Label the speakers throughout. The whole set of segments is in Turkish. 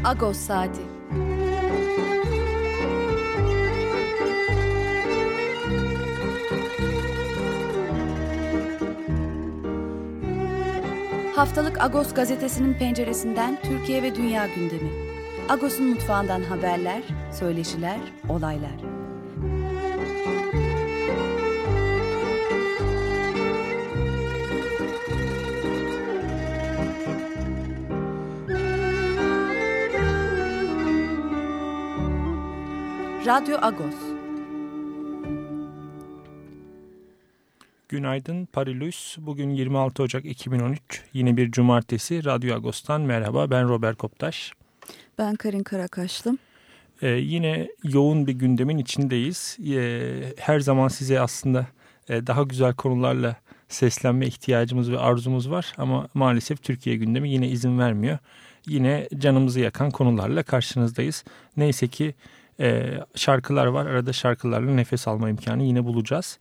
Speaker 1: Agos Saati. Haftalık Agos gazetesinin penceresinden Türkiye ve dünya gündemi. Agos'un mutfağından haberler, söyleşiler, olaylar. Radyo Agos.
Speaker 2: Günaydın Parilus. Bugün 26 Ocak 2013. Yine bir cumartesi. Radyo Agos'tan merhaba. Ben Robert Koptaş.
Speaker 1: Ben Karin Karakaşlı.
Speaker 2: Yine yoğun bir gündemin içindeyiz. Her zaman size aslında daha güzel konularla seslenme ihtiyacımız ve arzumuz var. Ama maalesef Türkiye gündemi yine izin vermiyor. Yine canımızı yakan konularla karşınızdayız. Neyse ki şarkılar var. Arada şarkılarla nefes alma imkanı yine bulacağız.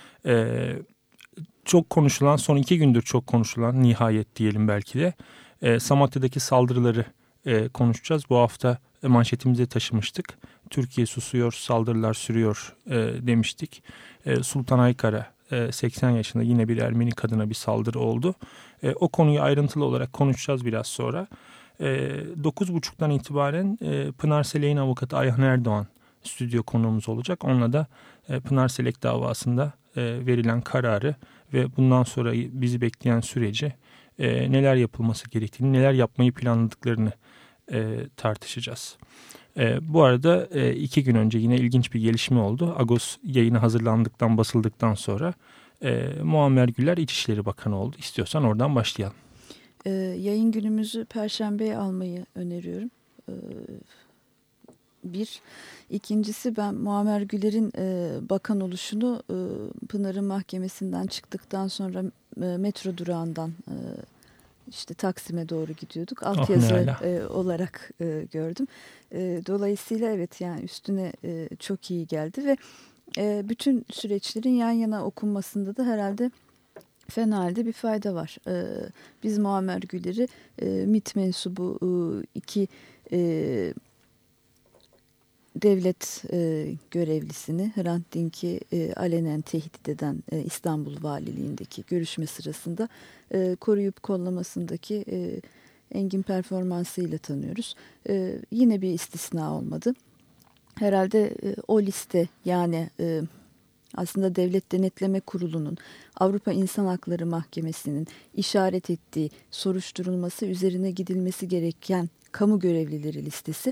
Speaker 2: Çok konuşulan, son 2 gündür çok konuşulan, nihayet diyelim belki de Samatya'daki saldırıları konuşacağız. Bu hafta manşetimize taşımıştık. Türkiye susuyor, saldırılar sürüyor demiştik. Sultan Aykara 80 yaşında yine bir Ermeni kadına bir saldırı oldu. O konuyu ayrıntılı olarak konuşacağız biraz sonra. 9.30'dan itibaren Pınar Selek'in avukatı Ayhan Erdoğan stüdyo konuğumuz olacak. Onunla da Pınar Selek davasında verilen kararı ve bundan sonra bizi bekleyen süreci, neler yapılması gerektiğini, neler yapmayı planladıklarını tartışacağız. Bu arada 2 gün önce yine ilginç bir gelişme oldu. Agos yayını hazırlandıktan, basıldıktan sonra Muammer Güler İçişleri Bakanı oldu. İstiyorsan oradan başlayalım.
Speaker 1: Yayın günümüzü Perşembe'ye almayı öneriyorum. Bir. İkincisi, ben Muammer Güler'in bakan oluşunu Pınar'ın mahkemesinden çıktıktan sonra metro durağından işte Taksim'e doğru gidiyorduk. Altyazı olarak gördüm. Dolayısıyla evet, yani üstüne çok iyi geldi ve bütün süreçlerin yan yana okunmasında da herhalde fena halde bir fayda var. Biz Muammer Güler'i MİT mensubu 2 devlet görevlisini, Hrant Dink'i alenen tehdit eden İstanbul Valiliğindeki görüşme sırasında koruyup kollamasındaki engin performansıyla tanıyoruz. Yine bir istisna olmadı. Herhalde o liste, yani aslında Devlet Denetleme Kurulu'nun, Avrupa İnsan Hakları Mahkemesi'nin işaret ettiği, soruşturulması üzerine gidilmesi gereken kamu görevlileri listesi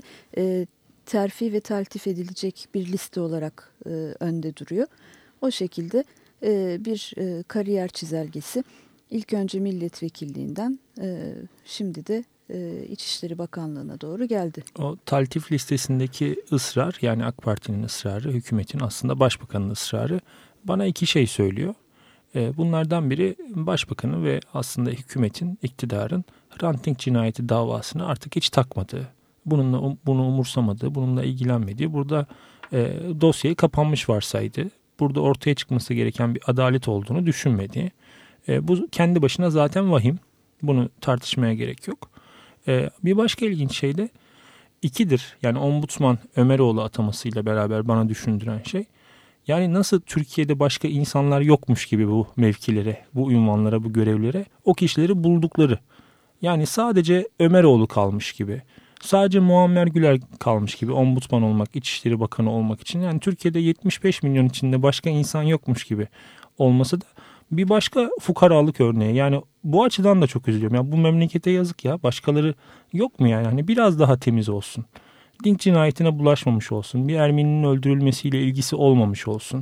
Speaker 1: terfi ve taltif edilecek bir liste olarak önde duruyor. O şekilde bir kariyer çizelgesi ilk önce milletvekilliğinden şimdi de İçişleri Bakanlığı'na doğru geldi.
Speaker 2: O taltif listesindeki ısrar, yani AK Parti'nin ısrarı, hükümetin, aslında Başbakan'ın ısrarı bana 2 şey söylüyor. Bunlardan biri Başbakan'ın ve aslında hükümetin, iktidarın Hrant Dink cinayeti davasını artık hiç takmadığı, bunu umursamadığı, bununla ilgilenmediği, burada dosyayı kapanmış varsaydı, burada ortaya çıkması gereken bir adalet olduğunu düşünmediği. Bu kendi başına zaten vahim. Bunu tartışmaya gerek yok. Bir başka ilginç şey de 2'dir. Yani Ombudsman Ömeroğlu atamasıyla beraber bana düşündüren şey. Yani nasıl Türkiye'de başka insanlar yokmuş gibi bu mevkilere, bu ünvanlara, bu görevlere o kişileri buldukları. Yani sadece Ömeroğlu kalmış gibi. Sadece Muammer Güler kalmış gibi Ombudsman olmak, İçişleri Bakanı olmak için. Yani Türkiye'de 75 milyon içinde başka insan yokmuş gibi olması da bir başka fukaralık örneği. Yani bu açıdan da çok üzülüyorum. Ya bu memlekete yazık ya. Başkaları yok mu yani? Hani biraz daha temiz olsun. Dink cinayetine bulaşmamış olsun. Bir Ermeni'nin öldürülmesiyle ilgisi olmamış olsun.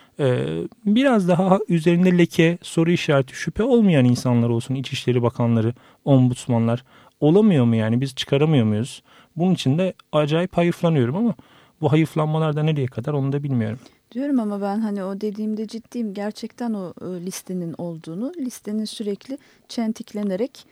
Speaker 2: Biraz daha üzerinde leke, soru işareti, şüphe olmayan insanlar olsun. İçişleri Bakanları, ombudsmanlar. Olamıyor mu yani? Biz çıkaramıyor muyuz? Bunun için de acayip hayıflanıyorum ama bu hayıflanmalar da nereye kadar onu da bilmiyorum.
Speaker 1: Diyorum ama ben hani o dediğimde ciddiyim. Gerçekten o listenin olduğunu, listenin sürekli çentiklenerek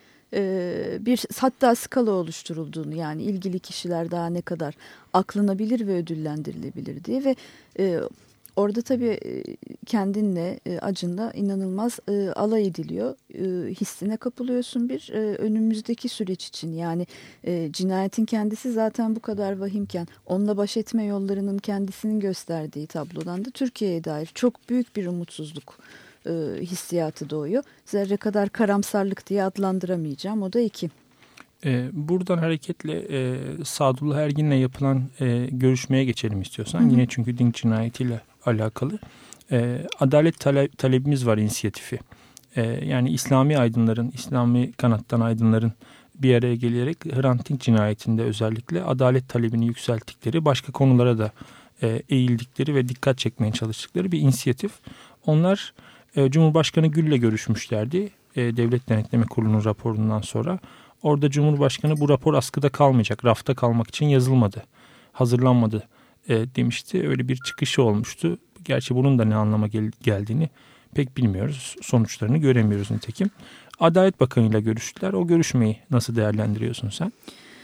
Speaker 1: bir hatta skala oluşturulduğunu, yani ilgili kişiler daha ne kadar aklanabilir ve ödüllendirilebilir diye ve Orada tabii kendinle, acınla inanılmaz alay ediliyor. Hissine kapılıyorsun önümüzdeki süreç için. Yani cinayetin kendisi zaten bu kadar vahimken onunla baş etme yollarının kendisinin gösterdiği tablodan da Türkiye'ye dair çok büyük bir umutsuzluk hissiyatı doğuyor. Zerre kadar karamsarlık diye adlandıramayacağım. O da iki.
Speaker 2: Buradan hareketle Sadullah Ergin'le yapılan görüşmeye geçelim istiyorsan. Hı hı. Yine çünkü Dink cinayetiyle alakalı. Adalet talebimiz var inisiyatifi. Yani İslami aydınların, İslami kanattan aydınların bir araya gelerek Hrant Dink cinayetinde özellikle adalet talebini yükselttikleri, başka konulara da eğildikleri ve dikkat çekmeye çalıştıkları bir inisiyatif. Onlar Cumhurbaşkanı Gül'le görüşmüşlerdi. Devlet Denetleme Kurulu'nun raporundan sonra. Orada Cumhurbaşkanı bu rapor askıda kalmayacak, rafta kalmak için yazılmadı, hazırlanmadı demişti. Öyle bir çıkışı olmuştu. Gerçi bunun da ne anlama geldiğini pek bilmiyoruz. Sonuçlarını göremiyoruz nitekim. Adalet Bakanı ile görüştüler. O görüşmeyi nasıl değerlendiriyorsun sen?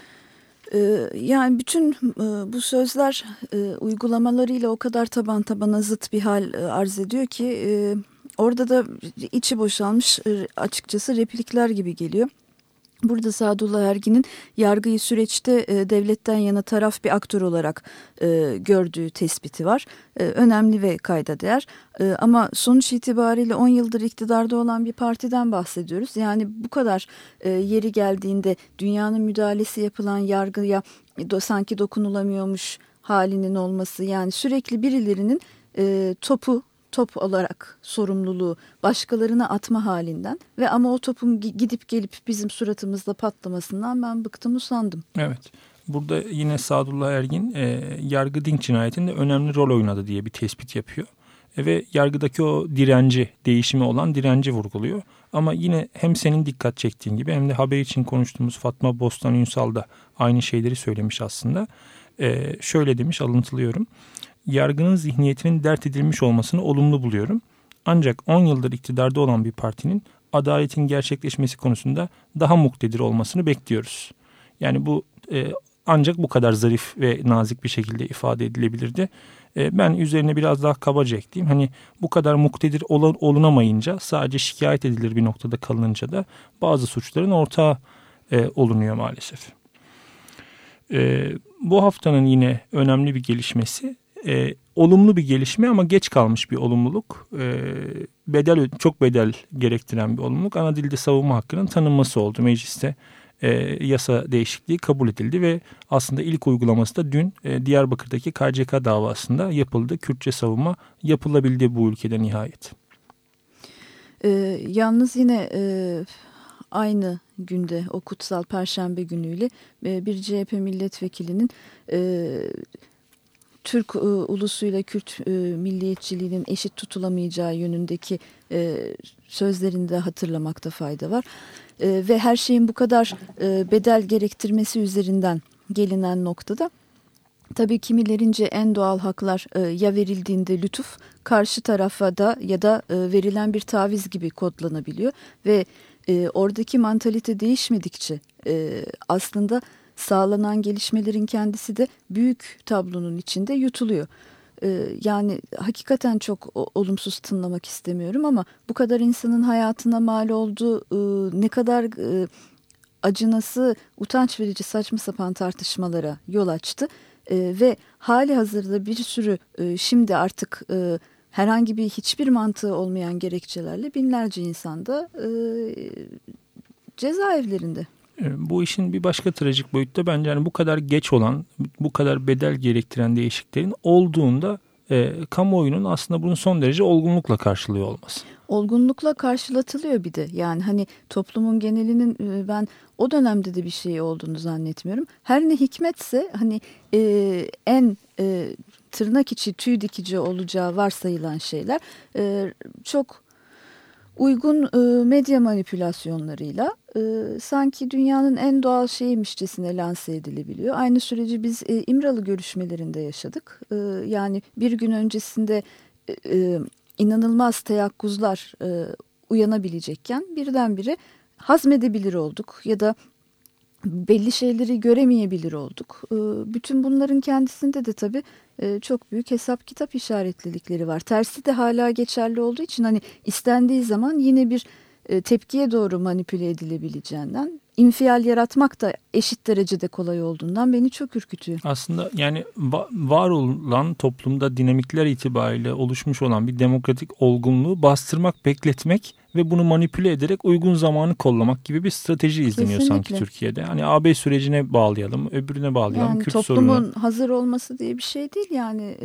Speaker 1: Yani bütün bu sözler uygulamalarıyla o kadar taban tabana zıt bir hal arz ediyor ki orada da içi boşalmış açıkçası replikler gibi geliyor. Burada Sadullah Ergin'in yargıyı süreçte devletten yana taraf bir aktör olarak gördüğü tespiti var. Önemli ve kayda değer. Ama sonuç itibariyle 10 yıldır iktidarda olan bir partiden bahsediyoruz. Yani bu kadar yeri geldiğinde dünyanın müdahalesi yapılan yargıya sanki dokunulamıyormuş halinin olması. Yani sürekli birilerinin top olarak sorumluluğu başkalarına atma halinden ve ama o topun gidip gelip bizim suratımızda patlamasından ben bıktım usandım.
Speaker 2: Evet. Burada yine Sadullah Ergin yargı Dink cinayetinde önemli rol oynadı diye bir tespit yapıyor. Ve yargıdaki o direnci, değişimi olan direnci vurguluyor. Ama yine hem senin dikkat çektiğin gibi hem de haber için konuştuğumuz Fatma Bostan Ünsal da aynı şeyleri söylemiş aslında. Şöyle demiş, alıntılıyorum. Yargının zihniyetinin dert edilmiş olmasını olumlu buluyorum. Ancak 10 yıldır iktidarda olan bir partinin adaletin gerçekleşmesi konusunda daha muktedir olmasını bekliyoruz. Yani bu ancak bu kadar zarif ve nazik bir şekilde ifade edilebilirdi. Ben üzerine biraz daha kabaca ekleyeyim. Hani bu kadar muktedir olunamayınca, sadece şikayet edilir bir noktada kalınınca da bazı suçların ortağı olunuyor maalesef. Bu haftanın yine önemli bir gelişmesi, olumlu bir gelişme ama geç kalmış bir olumluluk. Çok bedel gerektiren bir olumluluk. Ana dilde savunma hakkının tanınması oldu. Mecliste yasa değişikliği kabul edildi ve aslında ilk uygulaması da dün Diyarbakır'daki KCK davasında yapıldı. Kürtçe savunma yapılabildi bu ülkede nihayet.
Speaker 1: Yalnız yine aynı günde, o kutsal Perşembe günüyle bir CHP milletvekilinin Türk ulusuyla Kürt milliyetçiliğinin eşit tutulamayacağı yönündeki sözlerini de hatırlamakta fayda var. Ve her şeyin bu kadar bedel gerektirmesi üzerinden gelinen noktada tabii kimilerince en doğal haklar ya verildiğinde lütuf, karşı tarafa da ya da verilen bir taviz gibi kodlanabiliyor ve oradaki mantalite değişmedikçe aslında sağlanan gelişmelerin kendisi de büyük tablonun içinde yutuluyor. Yani hakikaten çok olumsuz tınlamak istemiyorum ama bu kadar insanın hayatına mal olduğu ne kadar acınası, utanç verici saçma sapan tartışmalara yol açtı. Ve hali hazırda bir sürü şimdi artık herhangi bir hiçbir mantığı olmayan gerekçelerle binlerce insan da cezaevlerinde.
Speaker 2: Bu işin bir başka trajik boyutu da bence yani bu kadar geç olan, bu kadar bedel gerektiren değişikliklerin olduğunda kamuoyunun aslında bunu son derece olgunlukla karşılıyor olması.
Speaker 1: Olgunlukla karşılatılıyor bir de. Yani hani toplumun genelinin ben o dönemde de bir şey olduğunu zannetmiyorum. Her ne hikmetse hani en tırnak içi tüy dikici olacağı varsayılan şeyler çok uygun medya manipülasyonlarıyla sanki dünyanın en doğal şeymişçesine lanse edilebiliyor. Aynı süreci biz İmralı görüşmelerinde yaşadık. Yani bir gün öncesinde inanılmaz teyakkuzlar uyanabilecekken birdenbire hazmedebilir olduk ya da belli şeyleri göremeyebilir olduk. Bütün bunların kendisinde de tabii çok büyük hesap kitap işaretlilikleri var. Tersi de hala geçerli olduğu için hani istendiği zaman yine bir tepkiye doğru manipüle edilebileceğinden, infial yaratmak da eşit derecede kolay olduğundan beni çok ürkütüyor.
Speaker 2: Aslında yani var olan toplumda dinamikler itibariyle oluşmuş olan bir demokratik olgunluğu bastırmak, bekletmek ve bunu manipüle ederek uygun zamanı kollamak gibi bir strateji izleniyor sanki Türkiye'de. Hani AB sürecine bağlayalım, öbürüne bağlayalım.
Speaker 1: Yani
Speaker 2: Kürt
Speaker 1: toplumun
Speaker 2: sorunu.
Speaker 1: hazır olması diye bir şey değil yani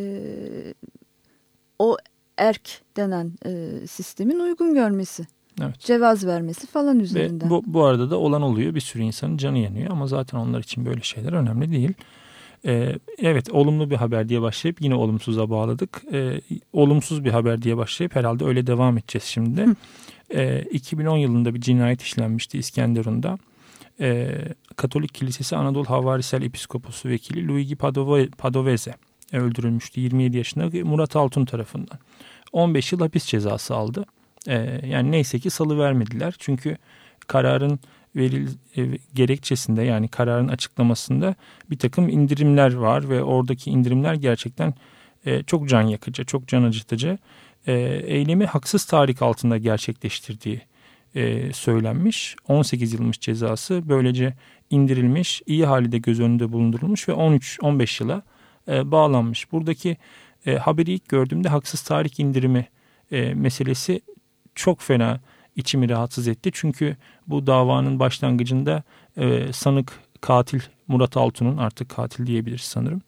Speaker 1: o erk denen sistemin uygun görmesi. Evet. Cevaz vermesi falan üzerinden.
Speaker 2: Ve bu arada da olan oluyor. Bir sürü insanın canı yanıyor ama zaten onlar için böyle şeyler önemli değil. Evet, olumlu bir haber diye başlayıp yine olumsuza bağladık. Olumsuz bir haber diye başlayıp herhalde öyle devam edeceğiz şimdi. 2010 yılında bir cinayet işlenmişti İskenderun'da. Katolik Kilisesi Anadolu Havarisel Episkoposu Vekili Luigi Padovese öldürülmüştü 27 yaşında Murat Altun tarafından. 15 yıl hapis cezası aldı. Yani neyse ki salıvermediler. Çünkü kararın gerekçesinde, yani kararın açıklamasında bir takım indirimler var ve oradaki indirimler gerçekten çok can yakıcı, çok can acıtıcı. Eylemi haksız tahrik altında gerçekleştirdiği söylenmiş. 18 yılmış cezası, böylece indirilmiş, iyi halde göz önünde bulundurulmuş ve 13-15 yıla bağlanmış. Buradaki haberi ilk gördüğümde haksız tahrik indirimi meselesi çok fena içimi rahatsız etti. Çünkü bu davanın başlangıcında sanık katil Murat Altun'un, artık katil diyebiliriz sanırım,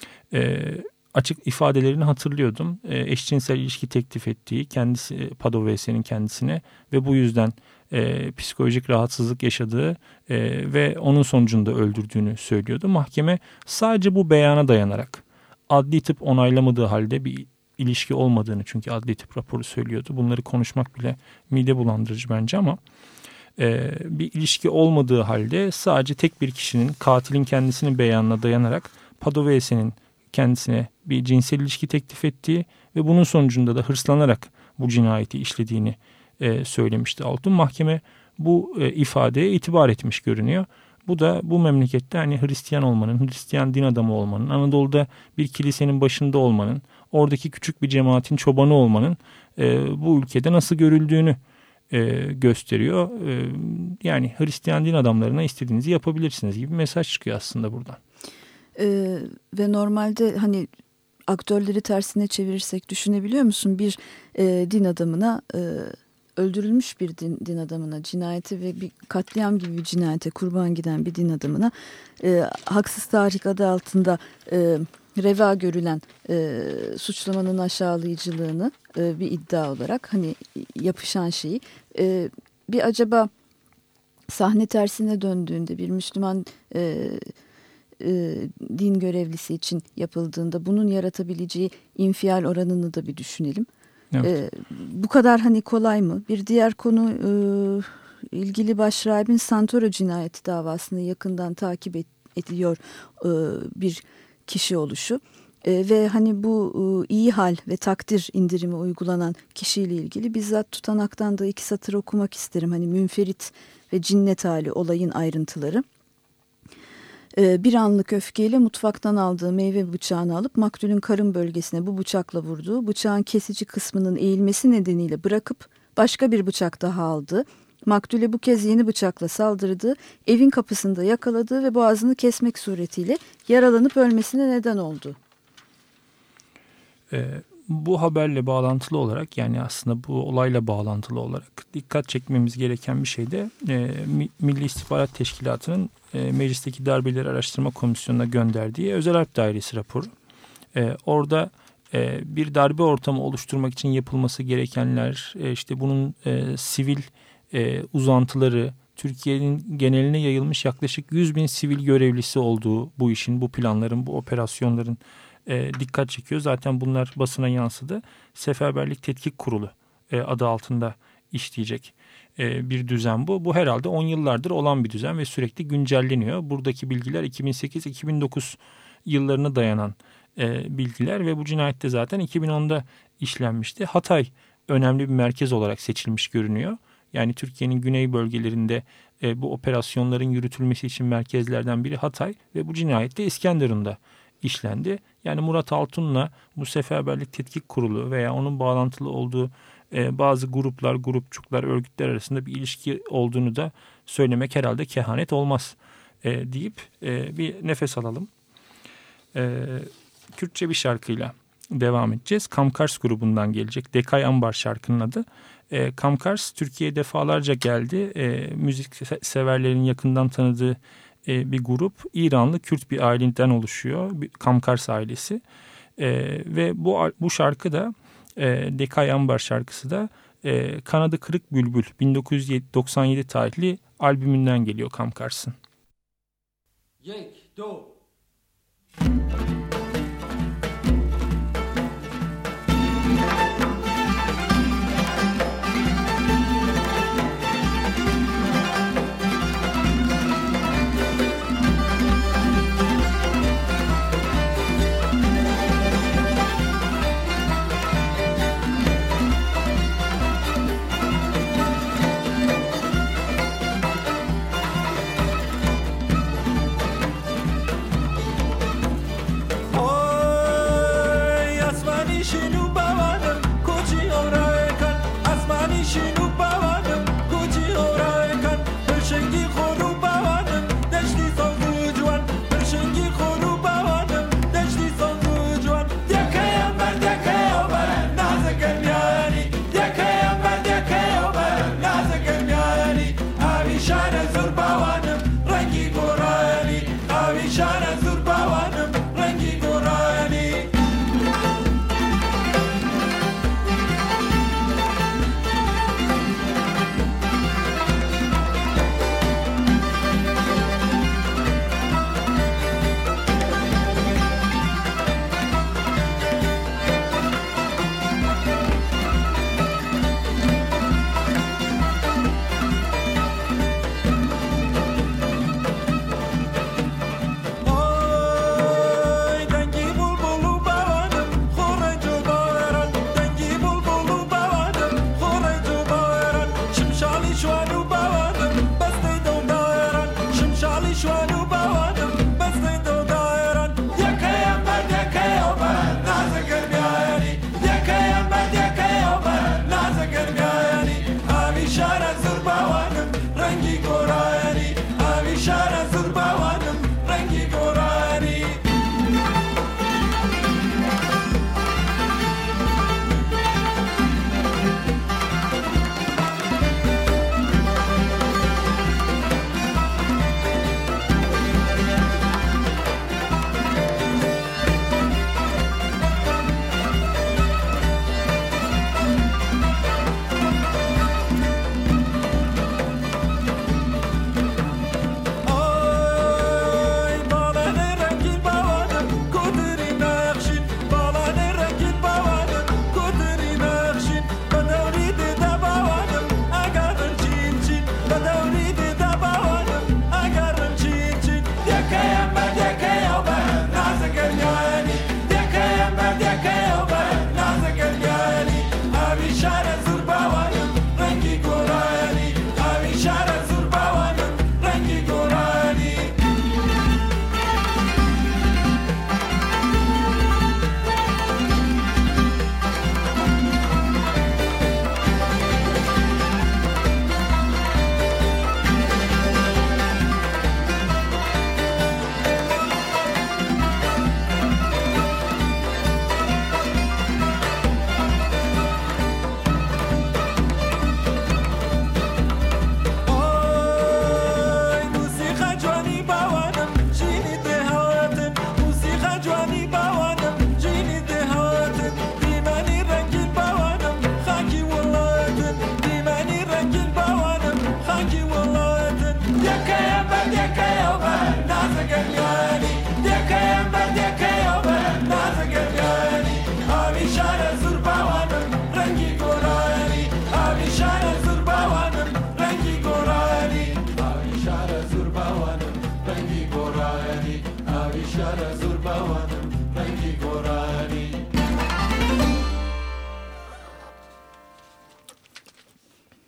Speaker 2: açık ifadelerini hatırlıyordum. Eşcinsel ilişki teklif ettiği, kendisi Padovese'nin kendisine ve bu yüzden psikolojik rahatsızlık yaşadığı ve onun sonucunda öldürdüğünü söylüyordu. Mahkeme sadece bu beyana dayanarak, adli tıp onaylamadığı halde, bir ilişki olmadığını çünkü adli tıp raporu söylüyordu. Bunları konuşmak bile mide bulandırıcı bence ama bir ilişki olmadığı halde sadece tek bir kişinin, katilin kendisinin beyanına dayanarak Padovese'nin kendisine bir cinsel ilişki teklif ettiği ve bunun sonucunda da hırslanarak bu cinayeti işlediğini söylemişti Altun. Mahkeme bu ifadeye itibar etmiş görünüyor. Bu da bu memlekette hani Hristiyan olmanın, Hristiyan din adamı olmanın, Anadolu'da bir kilisenin başında olmanın, oradaki küçük bir cemaatin çobanı olmanın bu ülkede nasıl görüldüğünü gösteriyor. Yani Hristiyan din adamlarına istediğinizi yapabilirsiniz gibi bir mesaj çıkıyor aslında buradan.
Speaker 1: Ve normalde hani aktörleri tersine çevirirsek düşünebiliyor musun? Bir din adamına, öldürülmüş bir din adamına, cinayete ve bir katliam gibi bir cinayete kurban giden bir din adamına haksız tahrik adı altında reva görülen suçlamanın aşağılayıcılığını bir iddia olarak hani yapışan şeyi bir acaba sahne tersine döndüğünde bir Müslüman din görevlisi için yapıldığında bunun yaratabileceği infial oranını da bir düşünelim. Evet. Bu kadar hani kolay mı? Bir diğer konu ilgili başrahibin Santoro cinayeti davasını yakından takip ediyor bir kişi oluşu. Ve hani bu iyi hal ve takdir indirimi uygulanan kişiyle ilgili bizzat tutanaktan da 2 satır okumak isterim. Hani münferit ve cinnet hali olayın ayrıntıları. Bir anlık öfkeyle mutfaktan aldığı meyve bıçağını alıp maktulün karın bölgesine bu bıçakla vurduğu, bıçağın kesici kısmının eğilmesi nedeniyle bırakıp başka bir bıçak daha aldı. Maktule bu kez yeni bıçakla saldırdığı, evin kapısında yakaladığı ve boğazını kesmek suretiyle yaralanıp ölmesine neden oldu.
Speaker 2: Bu haberle bağlantılı olarak, yani aslında bu olayla bağlantılı olarak dikkat çekmemiz gereken bir şey de Milli İstihbarat Teşkilatı'nın Meclisteki Darbeleri Araştırma Komisyonu'na gönderdiği Özel Harp Dairesi raporu. Orada bir darbe ortamı oluşturmak için yapılması gerekenler, işte bunun sivil uzantıları, Türkiye'nin geneline yayılmış yaklaşık 100.000 sivil görevlisi olduğu bu işin, bu planların, bu operasyonların dikkat çekiyor. Zaten bunlar basına yansıdı. Seferberlik Tetkik Kurulu adı altında işleyecek bir düzen bu. Bu herhalde 10 yıllardır olan bir düzen ve sürekli güncelleniyor. Buradaki bilgiler 2008-2009 yıllarına dayanan bilgiler ve bu cinayette zaten 2010'da işlenmişti. Hatay önemli bir merkez olarak seçilmiş görünüyor. Yani Türkiye'nin güney bölgelerinde bu operasyonların yürütülmesi için merkezlerden biri Hatay ve bu cinayet de İskenderun'da işlendi. Yani Murat Altun'la bu Seferberlik Tetkik Kurulu veya onun bağlantılı olduğu bazı gruplar, grupçuklar, örgütler arasında bir ilişki olduğunu da söylemek herhalde kehanet olmaz deyip bir nefes alalım. Kürtçe bir şarkıyla devam edeceğiz. Kamkars grubundan gelecek. Dekay Ambar şarkının adı. Kamkars Türkiye'ye defalarca geldi. Müzik severlerin yakından tanıdığı bir grup. İranlı Kürt bir aileden oluşuyor. Kamkars ailesi. Ve bu şarkı da Dekay Ambar şarkısı da Kanadı Kırık Bülbül 1997 tarihli albümünden geliyor Kamkars'ın.
Speaker 3: Yek, do.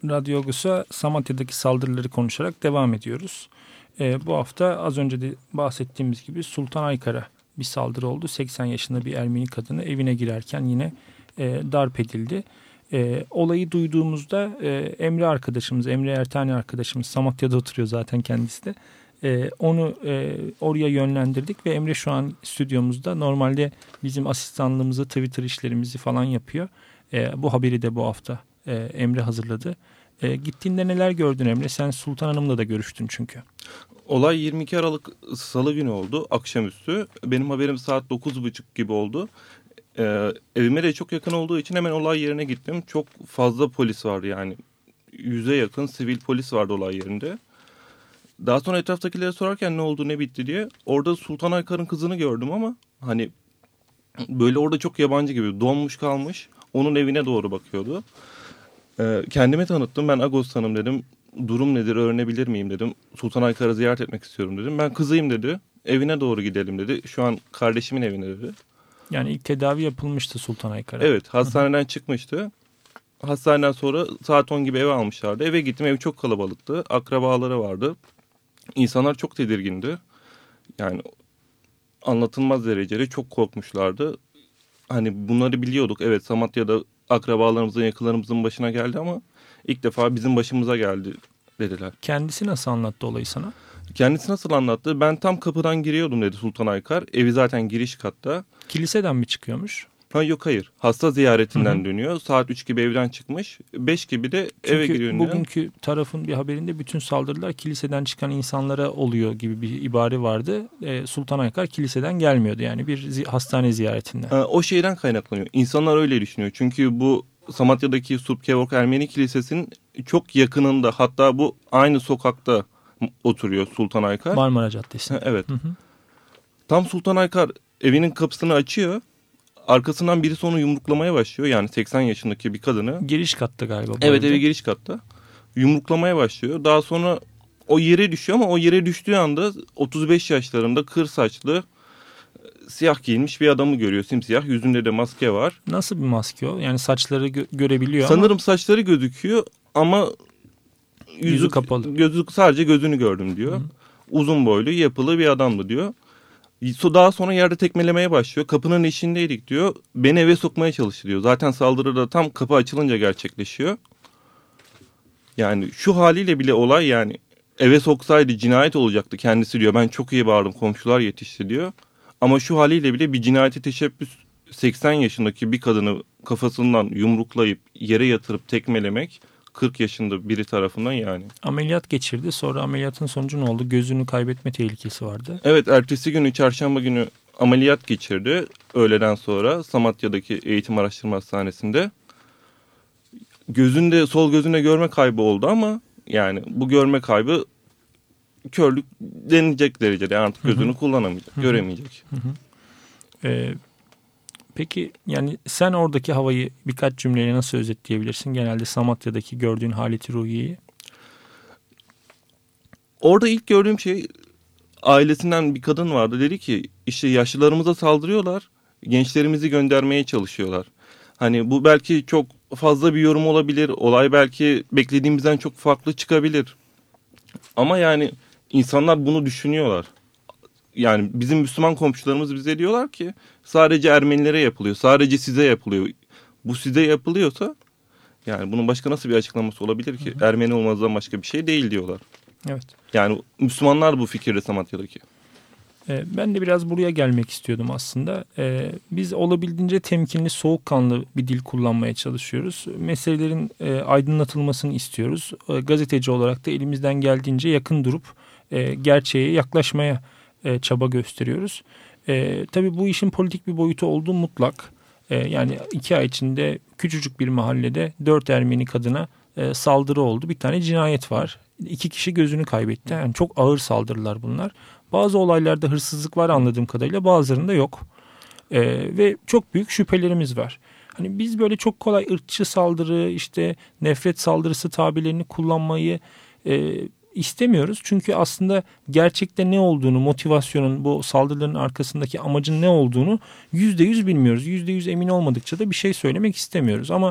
Speaker 2: Radyo Agos'a Samatya'daki saldırıları konuşarak devam ediyoruz. Bu hafta az önce de bahsettiğimiz gibi Sultan Aykar'a bir saldırı oldu. 80 yaşında bir Ermeni kadını evine girerken yine darp edildi. Olayı duyduğumuzda Emre arkadaşımız, Emre Ertani arkadaşımız, Samatya'da oturuyor zaten kendisi de. Onu oraya yönlendirdik ve Emre şu an stüdyomuzda. Normalde bizim asistanlığımızı, Twitter işlerimizi falan yapıyor. Bu haberi de bu hafta Emre hazırladı. Gittiğinde neler gördün Emre? Sen Sultan Hanım'la da görüştün çünkü.
Speaker 3: Olay 22 Aralık Salı günü oldu, akşamüstü. Benim haberim saat 9.30 gibi oldu. Evime de çok yakın olduğu için hemen olay yerine gittim. Çok fazla polis vardı yani. 100'e yakın sivil polis vardı olay yerinde. Daha sonra etraftakilere sorarken ne oldu ne bitti diye. Orada Sultan Aykar'ın kızını gördüm ama hani böyle orada çok yabancı gibi donmuş kalmış. Onun evine doğru bakıyordu. Kendimi tanıttım. Ben Agos Hanım dedim. Durum nedir öğrenebilir miyim dedim. Sultan Aykar'ı ziyaret etmek istiyorum dedim. Ben kızıyım dedi. Evine doğru gidelim dedi. Şu an kardeşimin evine dedi.
Speaker 2: Yani ilk tedavi yapılmıştı Sultan Aykar'a.
Speaker 3: Evet, hastaneden çıkmıştı. Hastaneden sonra saat 10 gibi eve almışlardı. Eve gittim, ev çok kalabalıktı. Akrabaları vardı. İnsanlar çok tedirgindi. Yani anlatılmaz derecede çok korkmuşlardı. Hani bunları biliyorduk. Evet, Samatya'da akrabalarımızın, yakınlarımızın başına geldi ama ilk defa bizim başımıza geldi dediler.
Speaker 2: Kendisi nasıl anlattı olayı sana?
Speaker 3: Kendisi nasıl anlattı? Ben tam kapıdan giriyordum dedi Sultan Aykar. Evi zaten giriş katta.
Speaker 2: Kiliseden mi çıkıyormuş?
Speaker 3: Yok hayır. Hasta ziyaretinden dönüyor. Saat 3 gibi evden çıkmış. 5 gibi de eve giriyor.
Speaker 2: Çünkü bugünkü tarafın bir haberinde bütün saldırılar kiliseden çıkan insanlara oluyor gibi bir ibare vardı. Sultan Aykar kiliseden gelmiyordu yani bir hastane ziyaretinden.
Speaker 3: O şeyden kaynaklanıyor. İnsanlar öyle düşünüyor. Çünkü bu Samatya'daki Subkevork Ermeni Kilisesi'nin çok yakınında, hatta bu aynı sokakta oturuyor Sultan Aykar.
Speaker 2: Marmara Caddesi'nde.
Speaker 3: Evet. Tam Sultan Aykar evinin kapısını açıyor. Arkasından birisi onu yumruklamaya başlıyor. Yani 80 yaşındaki bir kadını.
Speaker 2: Giriş katta galiba.
Speaker 3: Evet, evi giriş katta. Yumruklamaya başlıyor. Daha sonra o yere düşüyor ama o yere düştüğü anda 35 yaşlarında kır saçlı, siyah giyinmiş bir adamı görüyor. Simsiyah, yüzünde de maske var.
Speaker 2: Nasıl bir maske o? Yani saçları görebiliyor
Speaker 3: Sanırım
Speaker 2: ama.
Speaker 3: saçları gözüküyor ama
Speaker 2: yüzü kapalı.
Speaker 3: Sadece gözünü gördüm diyor. Uzun boylu, yapılı bir adamdı diyor. Daha sonra yerde tekmelemeye başlıyor. Kapının eşiğindeydik diyor. Beni eve sokmaya çalıştı diyor. Zaten saldırı da tam kapı açılınca gerçekleşiyor. Yani şu haliyle bile olay, yani eve soksaydı cinayet olacaktı kendisi diyor. Ben çok iyi bağırdım, komşular yetişti diyor. Ama şu haliyle bile bir cinayete teşebbüs, 80 yaşındaki bir kadını kafasından yumruklayıp yere yatırıp tekmelemek 40 yaşında biri tarafından yani.
Speaker 2: Ameliyat geçirdi. Sonra ameliyatın sonucu ne oldu? Gözünü kaybetme tehlikesi vardı.
Speaker 3: Evet, ertesi günü çarşamba günü ameliyat geçirdi. Öğleden sonra Samatya'daki Eğitim Araştırma Hastanesi'nde. Sol gözünde görme kaybı oldu ama yani bu görme kaybı körlük denilecek derecede, artık gözünü kullanamayacak, göremeyecek.
Speaker 2: Peki yani sen oradaki havayı birkaç cümleyle nasıl özetleyebilirsin? Genelde Samatya'daki gördüğün haleti ruhiyeyi.
Speaker 3: Orada ilk gördüğüm şey, ailesinden bir kadın vardı. Dedi ki işte yaşlılarımıza saldırıyorlar, gençlerimizi göndermeye çalışıyorlar. Hani bu belki çok fazla bir yorum olabilir. Olay belki beklediğimizden çok farklı çıkabilir. Ama yani insanlar bunu düşünüyorlar. Yani bizim Müslüman komşularımız bize diyorlar ki sadece Ermenilere yapılıyor, sadece size yapılıyor. Bu size yapılıyorsa yani bunun başka nasıl bir açıklaması olabilir ki? Ermeni olmazdan başka bir şey değil diyorlar.
Speaker 2: Evet.
Speaker 3: Yani Müslümanlar bu fikirde Samatya'daki.
Speaker 2: Ben de biraz buraya gelmek istiyordum aslında. Biz olabildiğince temkinli, soğukkanlı bir dil kullanmaya çalışıyoruz. Meselelerin aydınlatılmasını istiyoruz. Gazeteci olarak da elimizden geldiğince yakın durup gerçeğe yaklaşmaya çaba gösteriyoruz. Tabii bu işin politik bir boyutu olduğu mutlak. Yani 2 ay içinde küçücük bir mahallede 4 Ermeni kadına saldırı oldu. Bir tane cinayet var. 2 kişi gözünü kaybetti. Yani çok ağır saldırılar bunlar. Bazı olaylarda hırsızlık var anladığım kadarıyla, bazılarında yok. Ve çok büyük şüphelerimiz var. Hani biz böyle çok kolay ırkçı saldırı, işte nefret saldırısı tabirlerini kullanmayı istemiyoruz. Çünkü aslında gerçekte ne olduğunu, motivasyonun, bu saldırıların arkasındaki amacın ne olduğunu %100 bilmiyoruz. %100 emin olmadıkça da bir şey söylemek istemiyoruz. Ama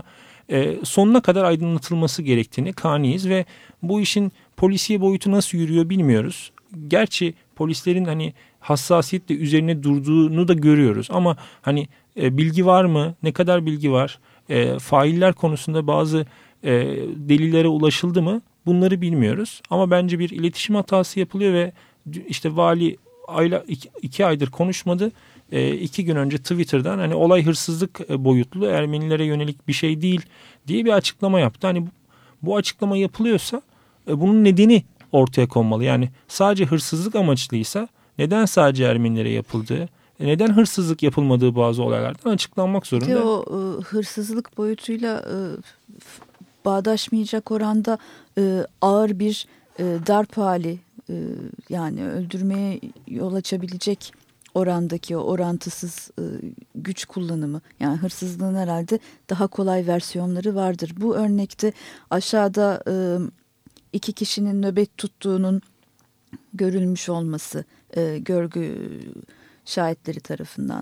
Speaker 2: sonuna kadar aydınlatılması gerektiğini kaniyiz ve bu işin polisiye boyutu nasıl yürüyor bilmiyoruz. Gerçi polislerin hani hassasiyetle üzerine durduğunu da görüyoruz ama hani bilgi var mı? Ne kadar bilgi var? Failler konusunda bazı delillere ulaşıldı mı? Bunları bilmiyoruz. Ama bence bir iletişim hatası yapılıyor ve işte vali 2 aydır konuşmadı. 2 gün önce Twitter'dan hani olay hırsızlık boyutlu, Ermenilere yönelik bir şey değil diye bir açıklama yaptı. Hani bu açıklama yapılıyorsa bunun nedeni ortaya konmalı. Yani sadece hırsızlık amaçlıysa neden sadece Ermenilere yapıldığı, neden hırsızlık yapılmadığı bazı olaylardan açıklanmak zorunda.
Speaker 1: İşte o hırsızlık boyutuyla bağdaşmayacak oranda ağır bir darp hali, yani öldürmeye yol açabilecek orandaki o orantısız güç kullanımı, yani hırsızlığın herhalde daha kolay versiyonları vardır. Bu örnekte aşağıda 2 kişinin nöbet tuttuğunun görülmüş olması, görgü şahitleri tarafından,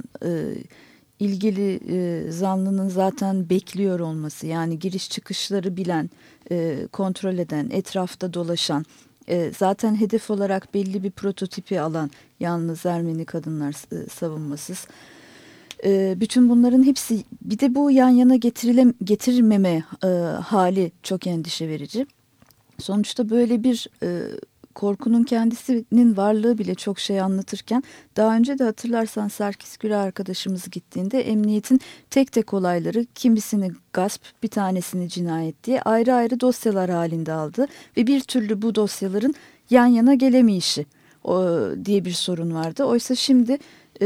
Speaker 1: ilgili zanlının zaten bekliyor olması, yani giriş çıkışları bilen, kontrol eden, etrafta dolaşan, zaten hedef olarak belli bir prototipi alan yalnız Ermeni kadınlar savunmasız. Bütün bunların hepsi, bir de bu yan yana getirilmeme hali çok endişe verici. Sonuçta böyle bir korkunun kendisinin varlığı bile çok şey anlatırken, daha önce de hatırlarsan Serkis Güler arkadaşımız gittiğinde emniyetin tek tek olayları, kimisini gasp, bir tanesini cinayet diye ayrı ayrı dosyalar halinde aldı ve bir türlü bu dosyaların yan yana gelemeyişi diye bir sorun vardı. Oysa şimdi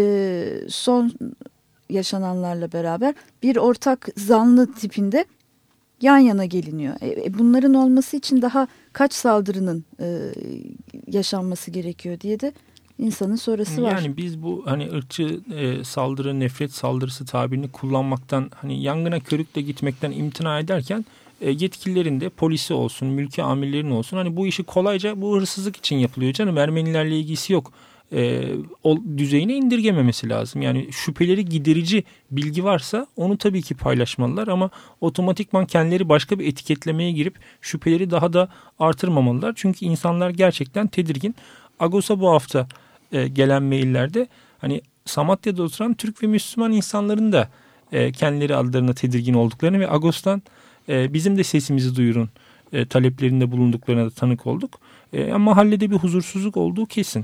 Speaker 1: son yaşananlarla beraber bir ortak zanlı tipinde yan yana geliniyor. Bunların olması için daha kaç saldırının yaşanması gerekiyor diye de insanın sorusu var.
Speaker 2: Yani biz bu hani ırkçı saldırı, nefret saldırısı tabirini kullanmaktan, hani yangına körükle gitmekten imtina ederken yetkililerin de, polisi olsun, mülki amirlerin olsun, hani bu işi kolayca bu hırsızlık için yapılıyor canım, Ermenilerle ilgisi yok o düzeyine indirgememesi lazım. Yani şüpheleri giderici bilgi varsa onu tabii ki paylaşmalılar ama otomatikman kendileri başka bir etiketlemeye girip şüpheleri daha da artırmamalılar. Çünkü insanlar gerçekten tedirgin. Agos'a bu hafta gelen maillerde hani Samatya'da oturan Türk ve Müslüman insanların da kendileri adlarına tedirgin olduklarını ve Agos'tan bizim de sesimizi duyurun taleplerinde bulunduklarına da tanık olduk. Mahallede bir huzursuzluk olduğu kesin.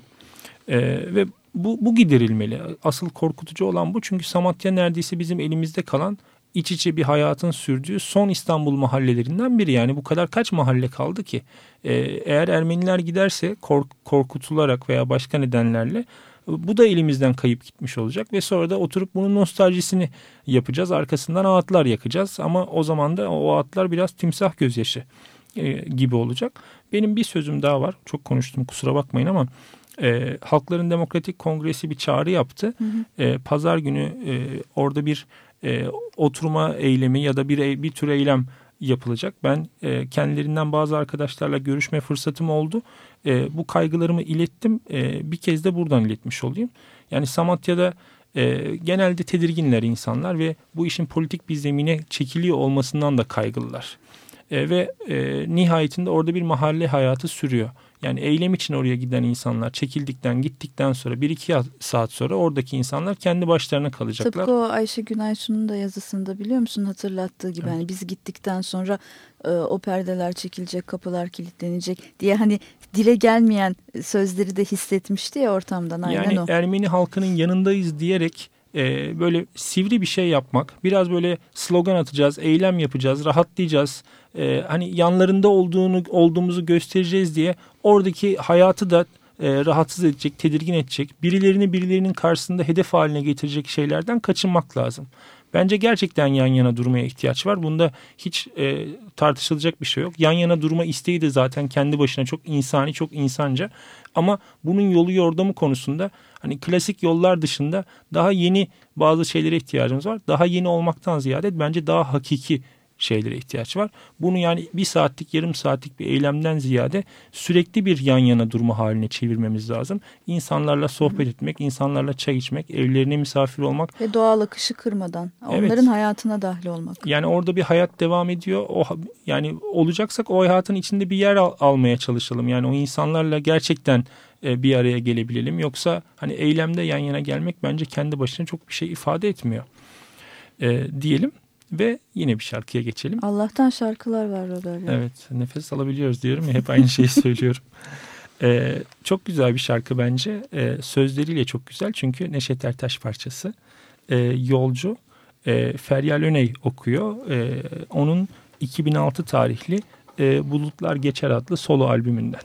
Speaker 2: Ve bu giderilmeli. Asıl korkutucu olan bu. Çünkü Samatya neredeyse bizim elimizde kalan, iç içe bir hayatın sürdüğü son İstanbul mahallelerinden biri. Yani bu kadar kaç mahalle kaldı ki? Eğer Ermeniler giderse korkutularak veya başka nedenlerle bu da elimizden kayıp gitmiş olacak ve sonra da oturup bunun nostaljisini yapacağız. Arkasından ağıtlar yakacağız ama o zaman da o ağıtlar biraz timsah gözyaşı gibi olacak. Benim bir sözüm daha var. Çok konuştum, kusura bakmayın ama Halkların Demokratik Kongresi bir çağrı yaptı. Pazar günü orada bir oturma eylemi ya da bir tür eylem yapılacak. Ben kendilerinden bazı arkadaşlarla görüşme fırsatım oldu. Bu kaygılarımı ilettim. Bir kez de buradan iletmiş olayım. Yani Samatya'da genelde tedirginler insanlar ve bu işin politik bir zemine çekiliyor olmasından da kaygılılar. Ve nihayetinde orada bir mahalle hayatı sürüyor. Yani eylem için oraya giden insanlar gittikten sonra 1-2 saat sonra oradaki insanlar kendi başlarına kalacaklar.
Speaker 1: Tıpkı o Ayşe Günaysu'nun da yazısında, biliyor musun, hatırlattığı gibi. Evet. Hani biz gittikten sonra o perdeler çekilecek, kapılar kilitlenecek diye hani dile gelmeyen sözleri de hissetmişti ya ortamdan. Aynen
Speaker 2: yani
Speaker 1: o.
Speaker 2: Ermeni halkının yanındayız diyerek böyle sivri bir şey yapmak, biraz böyle slogan atacağız, eylem yapacağız, rahatlayacağız, hani yanlarında olduğumuzu göstereceğiz diye oradaki hayatı da rahatsız edecek, tedirgin edecek, birilerinin karşısında hedef haline getirecek şeylerden kaçınmak lazım. Bence gerçekten yan yana durmaya ihtiyaç var. Bunda hiç tartışılacak bir şey yok. Yan yana durma isteği de zaten kendi başına çok insani, çok insanca. Ama bunun yolu yordamı konusunda hani klasik yollar dışında daha yeni bazı şeylere ihtiyacımız var. Daha yeni olmaktan ziyade bence daha hakiki şeylere ihtiyaç var. Bunu yani 1 saatlik, yarım saatlik bir eylemden ziyade sürekli bir yan yana durma haline çevirmemiz lazım. İnsanlarla sohbet etmek, insanlarla çay içmek, evlerine misafir olmak.
Speaker 1: Ve doğal akışı kırmadan,
Speaker 2: evet,
Speaker 1: onların hayatına dahil olmak.
Speaker 2: Yani orada bir hayat devam ediyor. Yani olacaksak o hayatın içinde bir yer almaya çalışalım. Yani o insanlarla gerçekten bir araya gelebilelim. Yoksa hani eylemde yan yana gelmek bence kendi başına çok bir şey ifade etmiyor. Diyelim ve yine bir şarkıya geçelim.
Speaker 1: Allah'tan şarkılar var Robert.
Speaker 2: Evet, nefes alabiliyoruz diyorum ya, hep aynı şeyi söylüyorum. Çok güzel bir şarkı bence. Sözleriyle çok güzel çünkü Neşet Ertaş parçası. Yolcu. Feryal Öney okuyor. Onun 2006 tarihli Bulutlar Geçer adlı solo albümünden.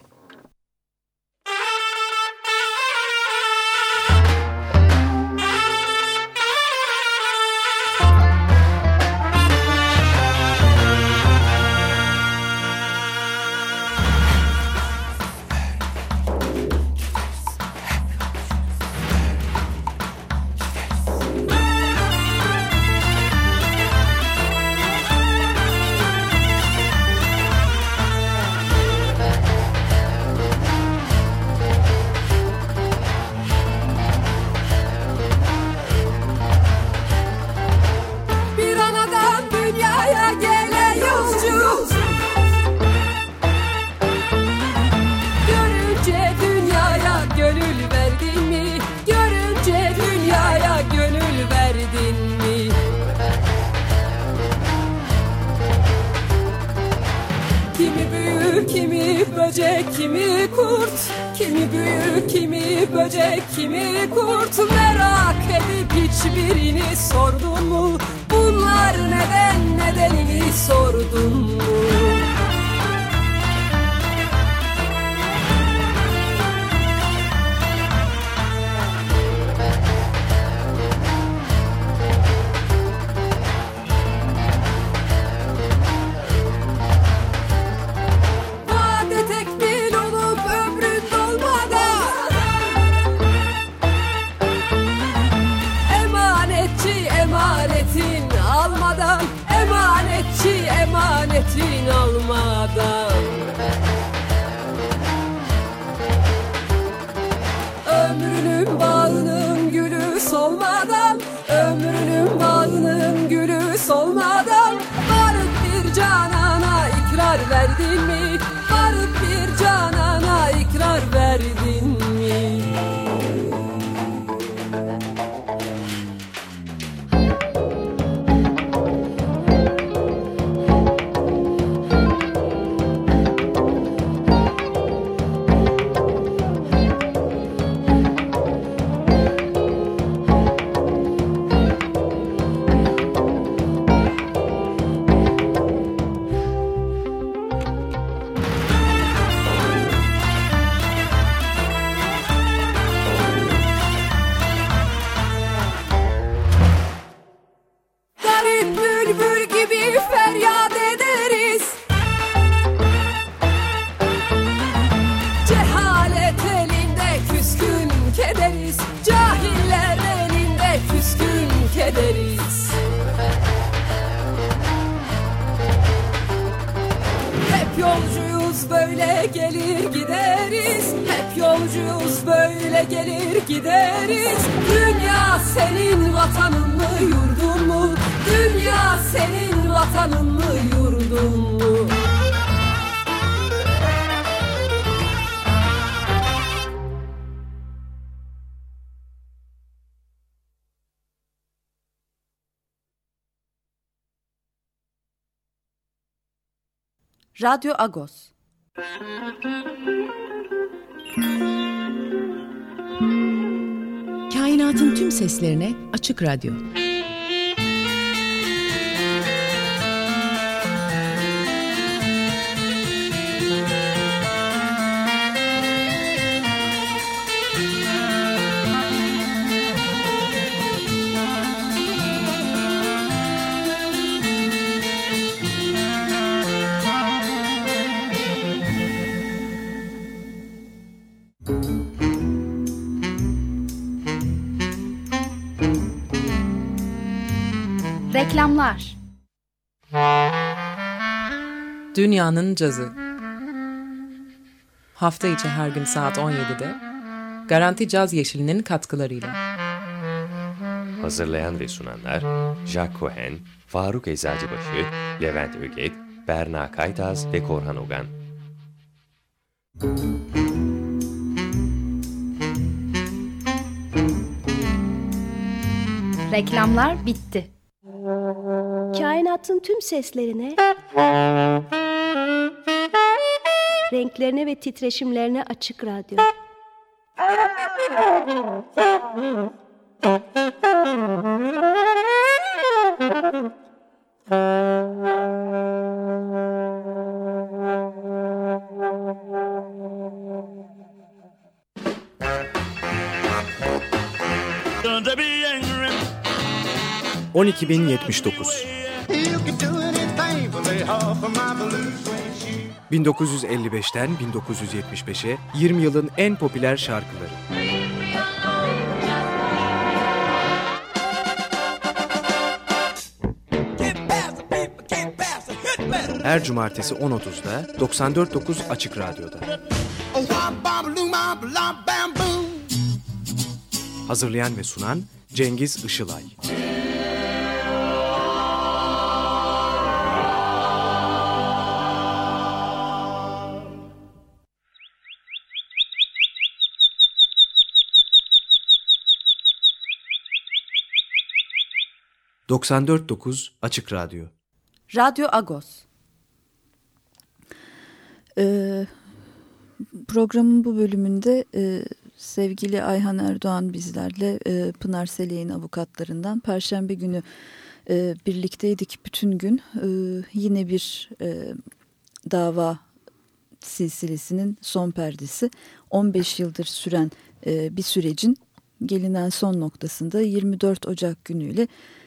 Speaker 4: Kimi kurt, kimi büyü, kimi böcek, kimi kurt. Merak edip hiçbirini sordun mu? Bunlar nedenini sordun mu? Emanetin almadan ömrünün bağının gülü solmadan, ömrünün bağının gülü solmadan varıp bir canana ikrar verdin mi? Varıp bir canana ikrar verdin mi? Gelir gideriz, hep yolcuyuz, böyle gelir gideriz. Dünya senin vatanın mı, yurdun mu? Dünya senin vatanın mı, yurdun mu?
Speaker 5: Radyo Agos. Kainatın tüm seslerine açık radyo.
Speaker 6: Reklamlar. Dünyanın Cazı. Hafta içi her gün saat 17'de Garanti Caz Yeşili'nin katkılarıyla.
Speaker 7: Hazırlayan ve sunanlar Jack Cohen, Faruk Eczacıbaşı, Levent Öget, Berna Kaytaz ve Korhan Ogan.
Speaker 8: Reklamlar bitti.
Speaker 9: Kainatın tüm seslerine, renklerine ve titreşimlerine açık radyo.
Speaker 10: ...12.079 1955'ten 1975'e 20 yılın en popüler şarkıları. Her cumartesi 10.30'da 94.9 Açık Radyo'da. Hazırlayan ve sunan Cengiz Işılay. ...94.9 Açık Radyo.
Speaker 5: Radyo Agos.
Speaker 1: Programın bu bölümünde sevgili Ayhan Erdoğan bizlerle Pınar Selek'in avukatlarından Perşembe günü birlikteydik bütün gün. Yine bir dava silsilesinin son perdesi 15 yıldır süren bir sürecin gelinen son noktasında 24 Ocak günüyle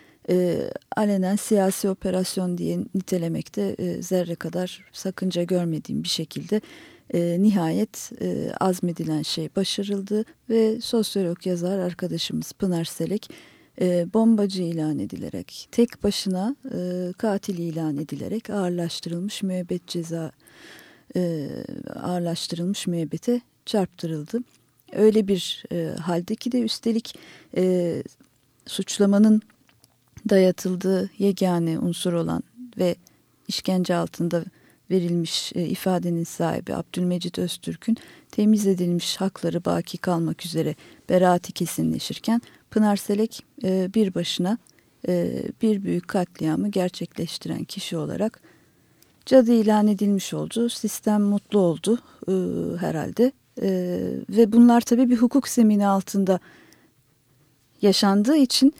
Speaker 1: alenen siyasi operasyon diye nitelemekte zerre kadar sakınca görmediğim bir şekilde nihayet azmedilen şey başarıldı ve sosyolog yazar arkadaşımız Pınar Selek bombacı ilan edilerek, tek başına katil ilan edilerek ağırlaştırılmış müebbet ceza ağırlaştırılmış müebbete çarptırıldı. Öyle bir halde ki de üstelik suçlamanın dayatıldığı yegane unsur olan ve işkence altında verilmiş ifadenin sahibi Abdülmecit Öztürk'ün temiz edilmiş hakları baki kalmak üzere beraati kesinleşirken Pınar Selek bir başına bir büyük katliamı gerçekleştiren kişi olarak cadı ilan edilmiş oldu. Sistem mutlu oldu herhalde ve bunlar tabii bir hukuk zemini altında yaşandığı için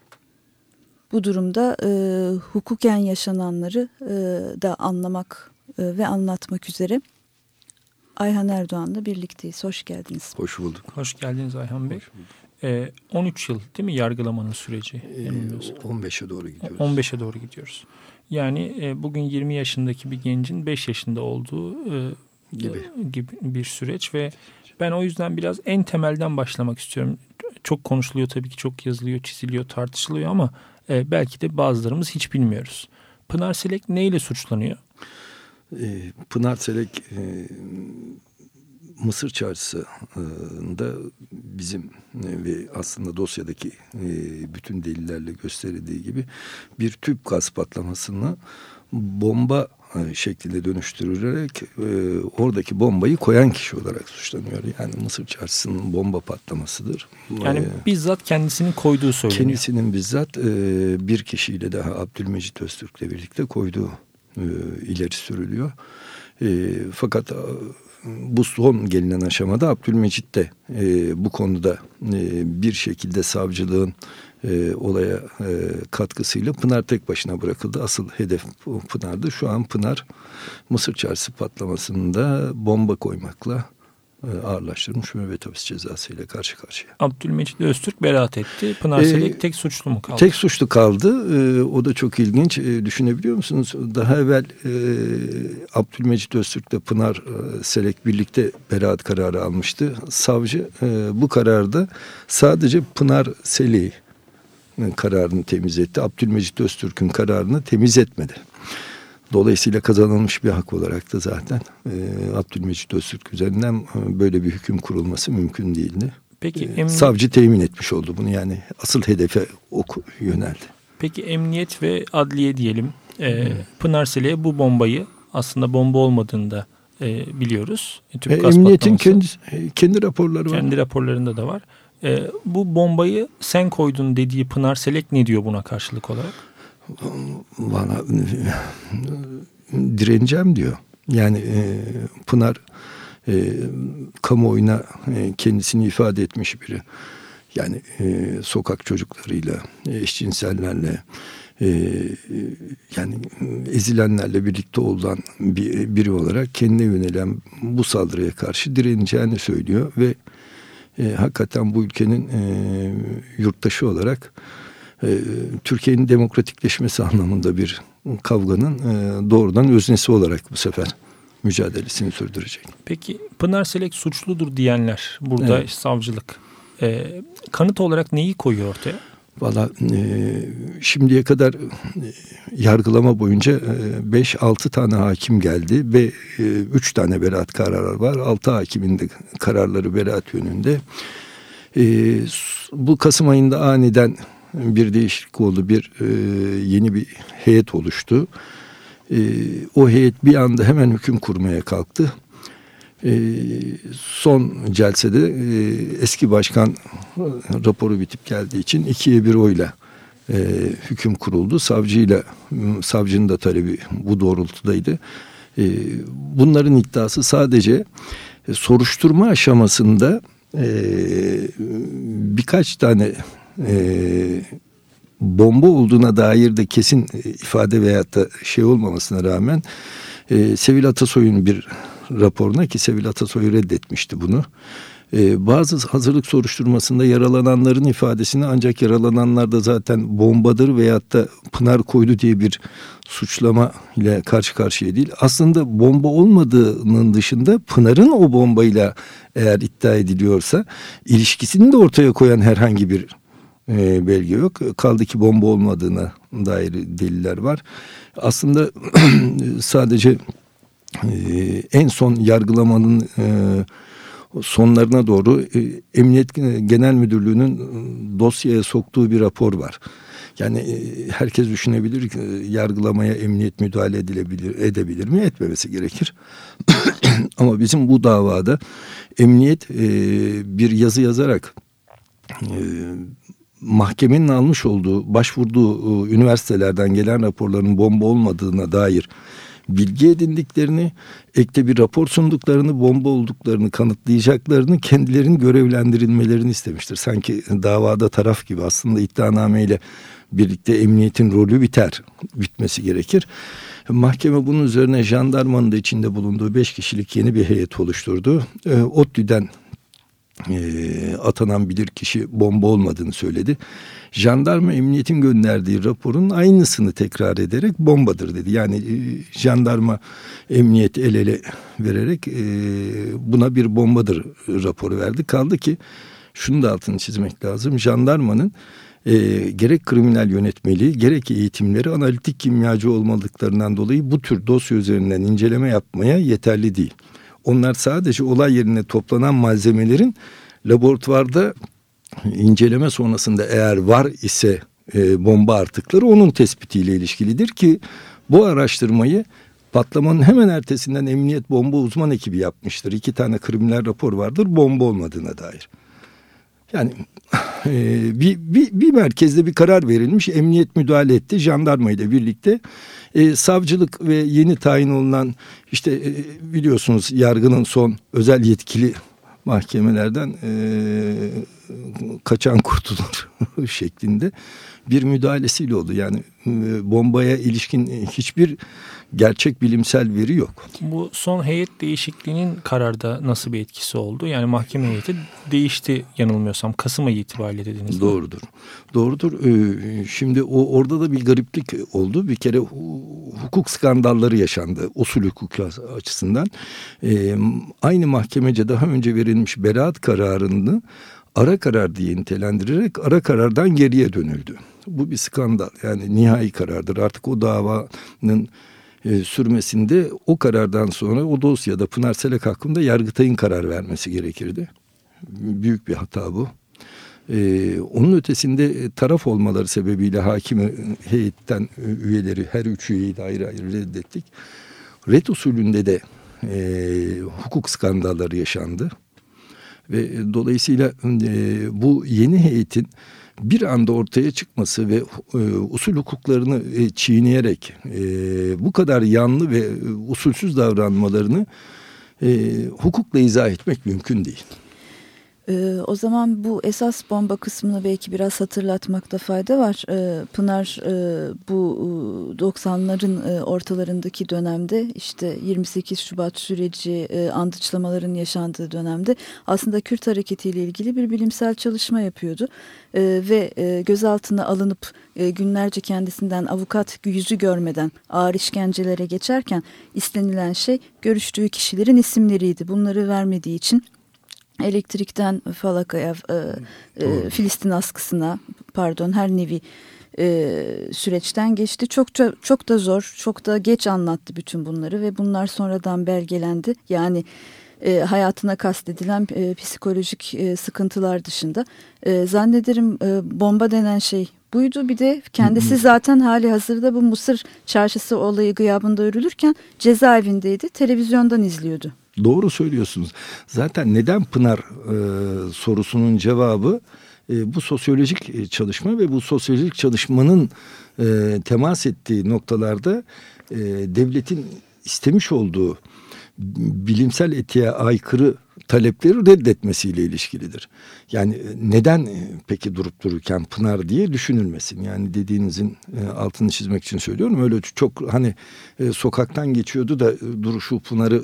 Speaker 1: bu durumda hukuken yaşananları da anlamak ve anlatmak üzere Ayhan Erdoğan'la birlikteyiz. Hoş geldiniz.
Speaker 11: Hoş bulduk.
Speaker 2: Hoş geldiniz Ayhan Bey. 13 yıl değil mi yargılamanın süreci?
Speaker 11: 15'e doğru gidiyoruz.
Speaker 2: 15'e doğru gidiyoruz. Yani bugün 20 yaşındaki bir gencin 5 yaşında olduğu gibi bir süreç ve ben o yüzden biraz en temelden başlamak istiyorum. Çok konuşuluyor tabii ki, çok yazılıyor, çiziliyor, tartışılıyor ama belki de bazılarımız hiç bilmiyoruz. Pınar Selek neyle suçlanıyor?
Speaker 11: Pınar Selek Mısır Çarşısı'nda bizim ve aslında dosyadaki bütün delillerle gösterildiği gibi bir tüp gaz patlamasını bomba şeklinde dönüştürülerek oradaki bombayı koyan kişi olarak suçlanıyor. Yani Mısır Çarşısı'nın bomba patlamasıdır.
Speaker 2: Yani bizzat kendisinin koyduğu söyleniyor.
Speaker 11: Kendisinin bizzat bir kişiyle daha Abdülmecit Öztürk'le birlikte koyduğu ileri sürülüyor. Fakat bu son gelinen aşamada Abdülmecit de bu konuda bir şekilde savcılığın olaya katkısıyla Pınar tek başına bırakıldı. Asıl hedef Pınar'dı. Şu an Pınar Mısır Çarşısı patlamasında bomba koymakla ağırlaştırılmış müebbet hapis cezası ile karşı karşıya.
Speaker 2: Abdülmecit Öztürk beraat etti. Pınar Selek tek suçlu mu kaldı?
Speaker 11: Tek suçlu kaldı. O da çok ilginç. Düşünebiliyor musunuz? Daha evvel Abdülmecit Öztürk ile Pınar Selek birlikte beraat kararı almıştı. Savcı bu kararda sadece Pınar Selek'in kararını temiz etti. Abdülmecit Öztürk'ün kararını temiz etmedi. Dolayısıyla kazanılmış bir hak olarak da zaten Abdülmecit Öztürk üzerinden böyle bir hüküm kurulması mümkün değildi.
Speaker 2: Peki
Speaker 11: savcı temin etmiş oldu bunu, yani asıl hedefe yöneldi.
Speaker 2: Peki emniyet ve adliye diyelim Pınar Selek'e bu bombayı, aslında bomba olmadığını da biliyoruz.
Speaker 11: Emniyetin kendi raporları var.
Speaker 2: Kendi raporlarında da var. Bu bombayı sen koydun dediği Pınar Selek ne diyor buna karşılık olarak?
Speaker 11: Bana direneceğim diyor. Yani Pınar kamuoyuna kendisini ifade etmiş biri. Yani sokak çocuklarıyla, eşcinsellerle, yani ezilenlerle birlikte olan biri olarak kendine yönelen bu saldırıya karşı direneceğini söylüyor ve hakikaten bu ülkenin yurttaşı olarak Türkiye'nin demokratikleşmesi anlamında bir kavganın doğrudan öznesi olarak bu sefer mücadelesini sürdürecek.
Speaker 2: Peki Pınar Selek suçludur diyenler burada, evet, savcılık kanıt olarak neyi koyuyor ortaya?
Speaker 11: Valla şimdiye kadar yargılama boyunca 5-6 tane hakim geldi ve 3 tane beraat kararı var. 6 hakimin de kararları beraat yönünde. Bu Kasım ayında aniden bir değişiklik oldu. Yeni bir heyet oluştu. O heyet bir anda hemen hüküm kurmaya kalktı. Son celsede eski başkan raporu bitip geldiği için 2-1 oyla hüküm kuruldu. Savcının da talebi bu doğrultudaydı. Bunların iddiası sadece soruşturma aşamasında birkaç tane bomba olduğuna dair de kesin ifade veyahut da olmamasına rağmen Sevil Atasoy'un bir raporuna, ki Sevil Atasoy reddetmişti bunu, bazı hazırlık soruşturmasında yaralananların ifadesini, ancak yaralananlar da zaten bombadır veyahut da Pınar koydu diye bir suçlama ile karşı karşıya değil. Aslında bomba olmadığının dışında Pınar'ın o bombayla eğer iddia ediliyorsa ilişkisini de ortaya koyan herhangi bir belge yok. Kaldı ki bomba olmadığına dair deliller var. Aslında sadece en son yargılamanın sonlarına doğru Emniyet Genel Müdürlüğü'nün dosyaya soktuğu bir rapor var. Yani herkes düşünebilir ki yargılamaya emniyet müdahale edebilir mi? Etmemesi gerekir. Ama bizim bu davada emniyet bir yazı yazarak mahkemenin almış olduğu, başvurduğu üniversitelerden gelen raporların bomba olmadığına dair bilgi edindiklerini, ekte bir rapor sunduklarını, bomba olduklarını kanıtlayacaklarını, kendilerinin görevlendirilmelerini istemiştir. Sanki davada taraf gibi. Aslında iddianameyle birlikte emniyetin rolü bitmesi gerekir. Mahkeme bunun üzerine jandarmanın da içinde bulunduğu 5 kişilik yeni bir heyet oluşturdu. ODTÜ'den atanan bilirkişi bomba olmadığını söyledi. Jandarma emniyetin gönderdiği raporun aynısını tekrar ederek bombadır dedi. Yani jandarma emniyet el ele vererek buna bir bombadır raporu verdi. Kaldı ki şunu da altını çizmek lazım. Jandarmanın gerek kriminal yönetmeliği gerek eğitimleri analitik kimyacı olmadıklarından dolayı bu tür dosya üzerinden inceleme yapmaya yeterli değil. Onlar sadece olay yerine toplanan malzemelerin laboratuvarda inceleme sonrasında eğer var ise bomba artıkları onun tespitiyle ilişkilidir ki bu araştırmayı patlamanın hemen ertesinden emniyet bomba uzman ekibi yapmıştır. 2 tane kriminal rapor vardır bomba olmadığına dair. Yani bir merkezde bir karar verilmiş, emniyet müdahale etti jandarma ile birlikte. Savcılık ve yeni tayin olunan biliyorsunuz yargının son özel yetkili mahkemelerden kaçan kurtulur şeklinde bir müdahalesiyle oldu. Yani bombaya ilişkin hiçbir gerçek bilimsel veri yok.
Speaker 2: Bu son heyet değişikliğinin kararda nasıl bir etkisi oldu? Yani mahkeme heyeti değişti yanılmıyorsam. Kasım ayı itibariyle dediniz.
Speaker 11: Doğrudur. Doğrudur. Şimdi orada da bir gariplik oldu. Bir kere hukuk skandalları yaşandı. Usul hukuku açısından. Aynı mahkemece daha önce verilmiş beraat kararını ara karar diye nitelendirerek ara karardan geriye dönüldü. Bu bir skandal. Yani nihai karardır. Artık o davanın sürmesinde o karardan sonra o dosyada Pınar Selek hakkında Yargıtay'ın karar vermesi gerekirdi. Büyük bir hata bu. Onun ötesinde taraf olmaları sebebiyle hakim heyetten üyeleri, her 3 üyeyi de ayrı ayrı reddettik. Red usulünde de hukuk skandalları yaşandı. Ve dolayısıyla bu yeni heyetin bir anda ortaya çıkması ve usul hukuklarını çiğneyerek bu kadar yanlı ve usulsüz davranmalarını hukukla izah etmek mümkün değil.
Speaker 1: O zaman bu esas bomba kısmını belki biraz hatırlatmakta fayda var. Pınar bu 90'ların ortalarındaki dönemde işte 28 Şubat süreci, andıçlamaların yaşandığı dönemde aslında Kürt hareketiyle ilgili bir bilimsel çalışma yapıyordu. Ve gözaltına alınıp günlerce kendisinden avukat yüzü görmeden ağır işkencelere geçerken istenilen şey görüştüğü kişilerin isimleriydi. Bunları vermediği için elektrikten falakaya, Filistin askısına, her nevi süreçten geçti. Çok da zor, çok da geç anlattı bütün bunları ve bunlar sonradan belgelendi. Yani hayatına kastedilen psikolojik sıkıntılar dışında zannederim bomba denen şey buydu. Bir de kendisi zaten hali hazırda bu Mısır çarşısı olayı gıyabında örülürken cezaevindeydi, televizyondan izliyordu.
Speaker 11: Doğru söylüyorsunuz. Zaten neden Pınar sorusunun cevabı bu sosyolojik çalışma ve bu sosyolojik çalışmanın temas ettiği noktalarda devletin istemiş olduğu bilimsel etiğe aykırı talepleri reddetmesiyle ilişkilidir. Yani neden peki durup dururken Pınar diye düşünülmesin? Yani dediğinizin altını çizmek için söylüyorum. Öyle çok sokaktan geçiyordu da şu Pınar'ı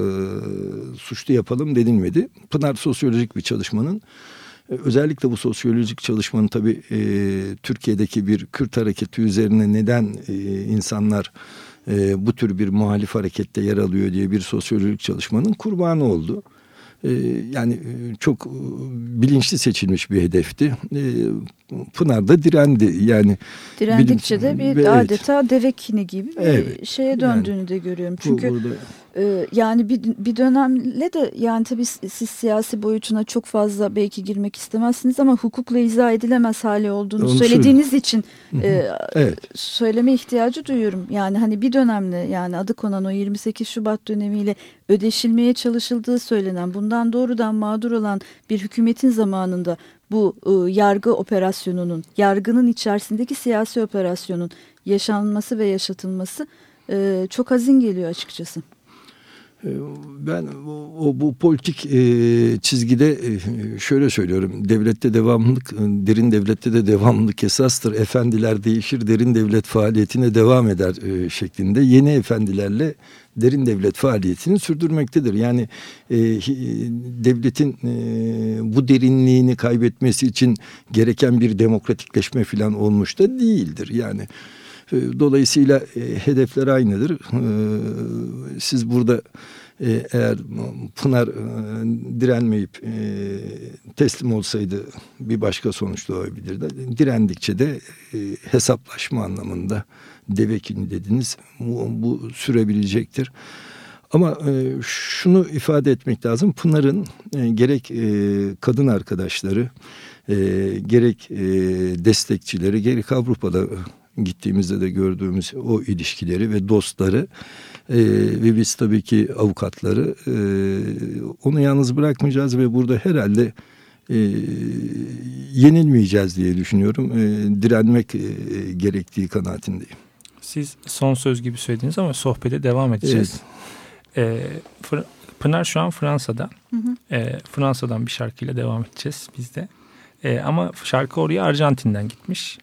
Speaker 11: suçlu yapalım denilmedi. Pınar sosyolojik bir çalışmanın, özellikle bu sosyolojik çalışmanın tabii Türkiye'deki bir Kürt hareketi üzerine neden insanlar bu tür bir muhalif harekette yer alıyor diye bir sosyolojik çalışmanın kurbanı oldu. Yani çok bilinçli seçilmiş bir hedefti. Pınar da direndi. Yani
Speaker 1: direndikçe de bir adeta deve kini gibi bir şeye döndüğünü yani, de görüyorum. Çünkü yani bir dönemle de yani tabii siz siyasi boyutuna çok fazla belki girmek istemezsiniz ama hukukla izah edilemez hali olduğunu söylediğiniz için söyleme ihtiyacı duyuyorum. Yani hani bir dönemle, yani adı konan o 28 Şubat dönemiyle ödeşilmeye çalışıldığı söylenen, bundan doğrudan mağdur olan bir hükümetin zamanında bu yargı operasyonunun, yargının içerisindeki siyasi operasyonun yaşanması ve yaşatılması çok hazin geliyor açıkçası.
Speaker 11: Ben bu politik çizgide şöyle söylüyorum. Devlette devamlılık, derin devlette de devamlılık esastır. Efendiler değişir, derin devlet faaliyetine devam eder şeklinde. Yeni efendilerle derin devlet faaliyetini sürdürmektedir. Yani devletin bu derinliğini kaybetmesi için gereken bir demokratikleşme falan olmuş da değildir. Yani dolayısıyla hedefler aynıdır. Siz burada eğer Pınar direnmeyip teslim olsaydı bir başka sonuç doğabilirdi. Direndikçe de hesaplaşma anlamında devekini dediniz. Bu sürebilecektir. Ama şunu ifade etmek lazım. Pınar'ın gerek kadın arkadaşları, gerek destekçileri, gerek Avrupa'da gittiğimizde de gördüğümüz o ilişkileri ve dostları ve biz tabii ki avukatları onu yalnız bırakmayacağız ve burada herhalde yenilmeyeceğiz diye düşünüyorum. Direnmek gerektiği kanaatindeyim.
Speaker 2: Siz son söz gibi söylediniz ama sohbete devam edeceğiz. Evet. Pınar şu an Fransa'da. Fransa'dan bir şarkıyla devam edeceğiz biz de. Ama şarkı oraya Arjantin'den gitmiş.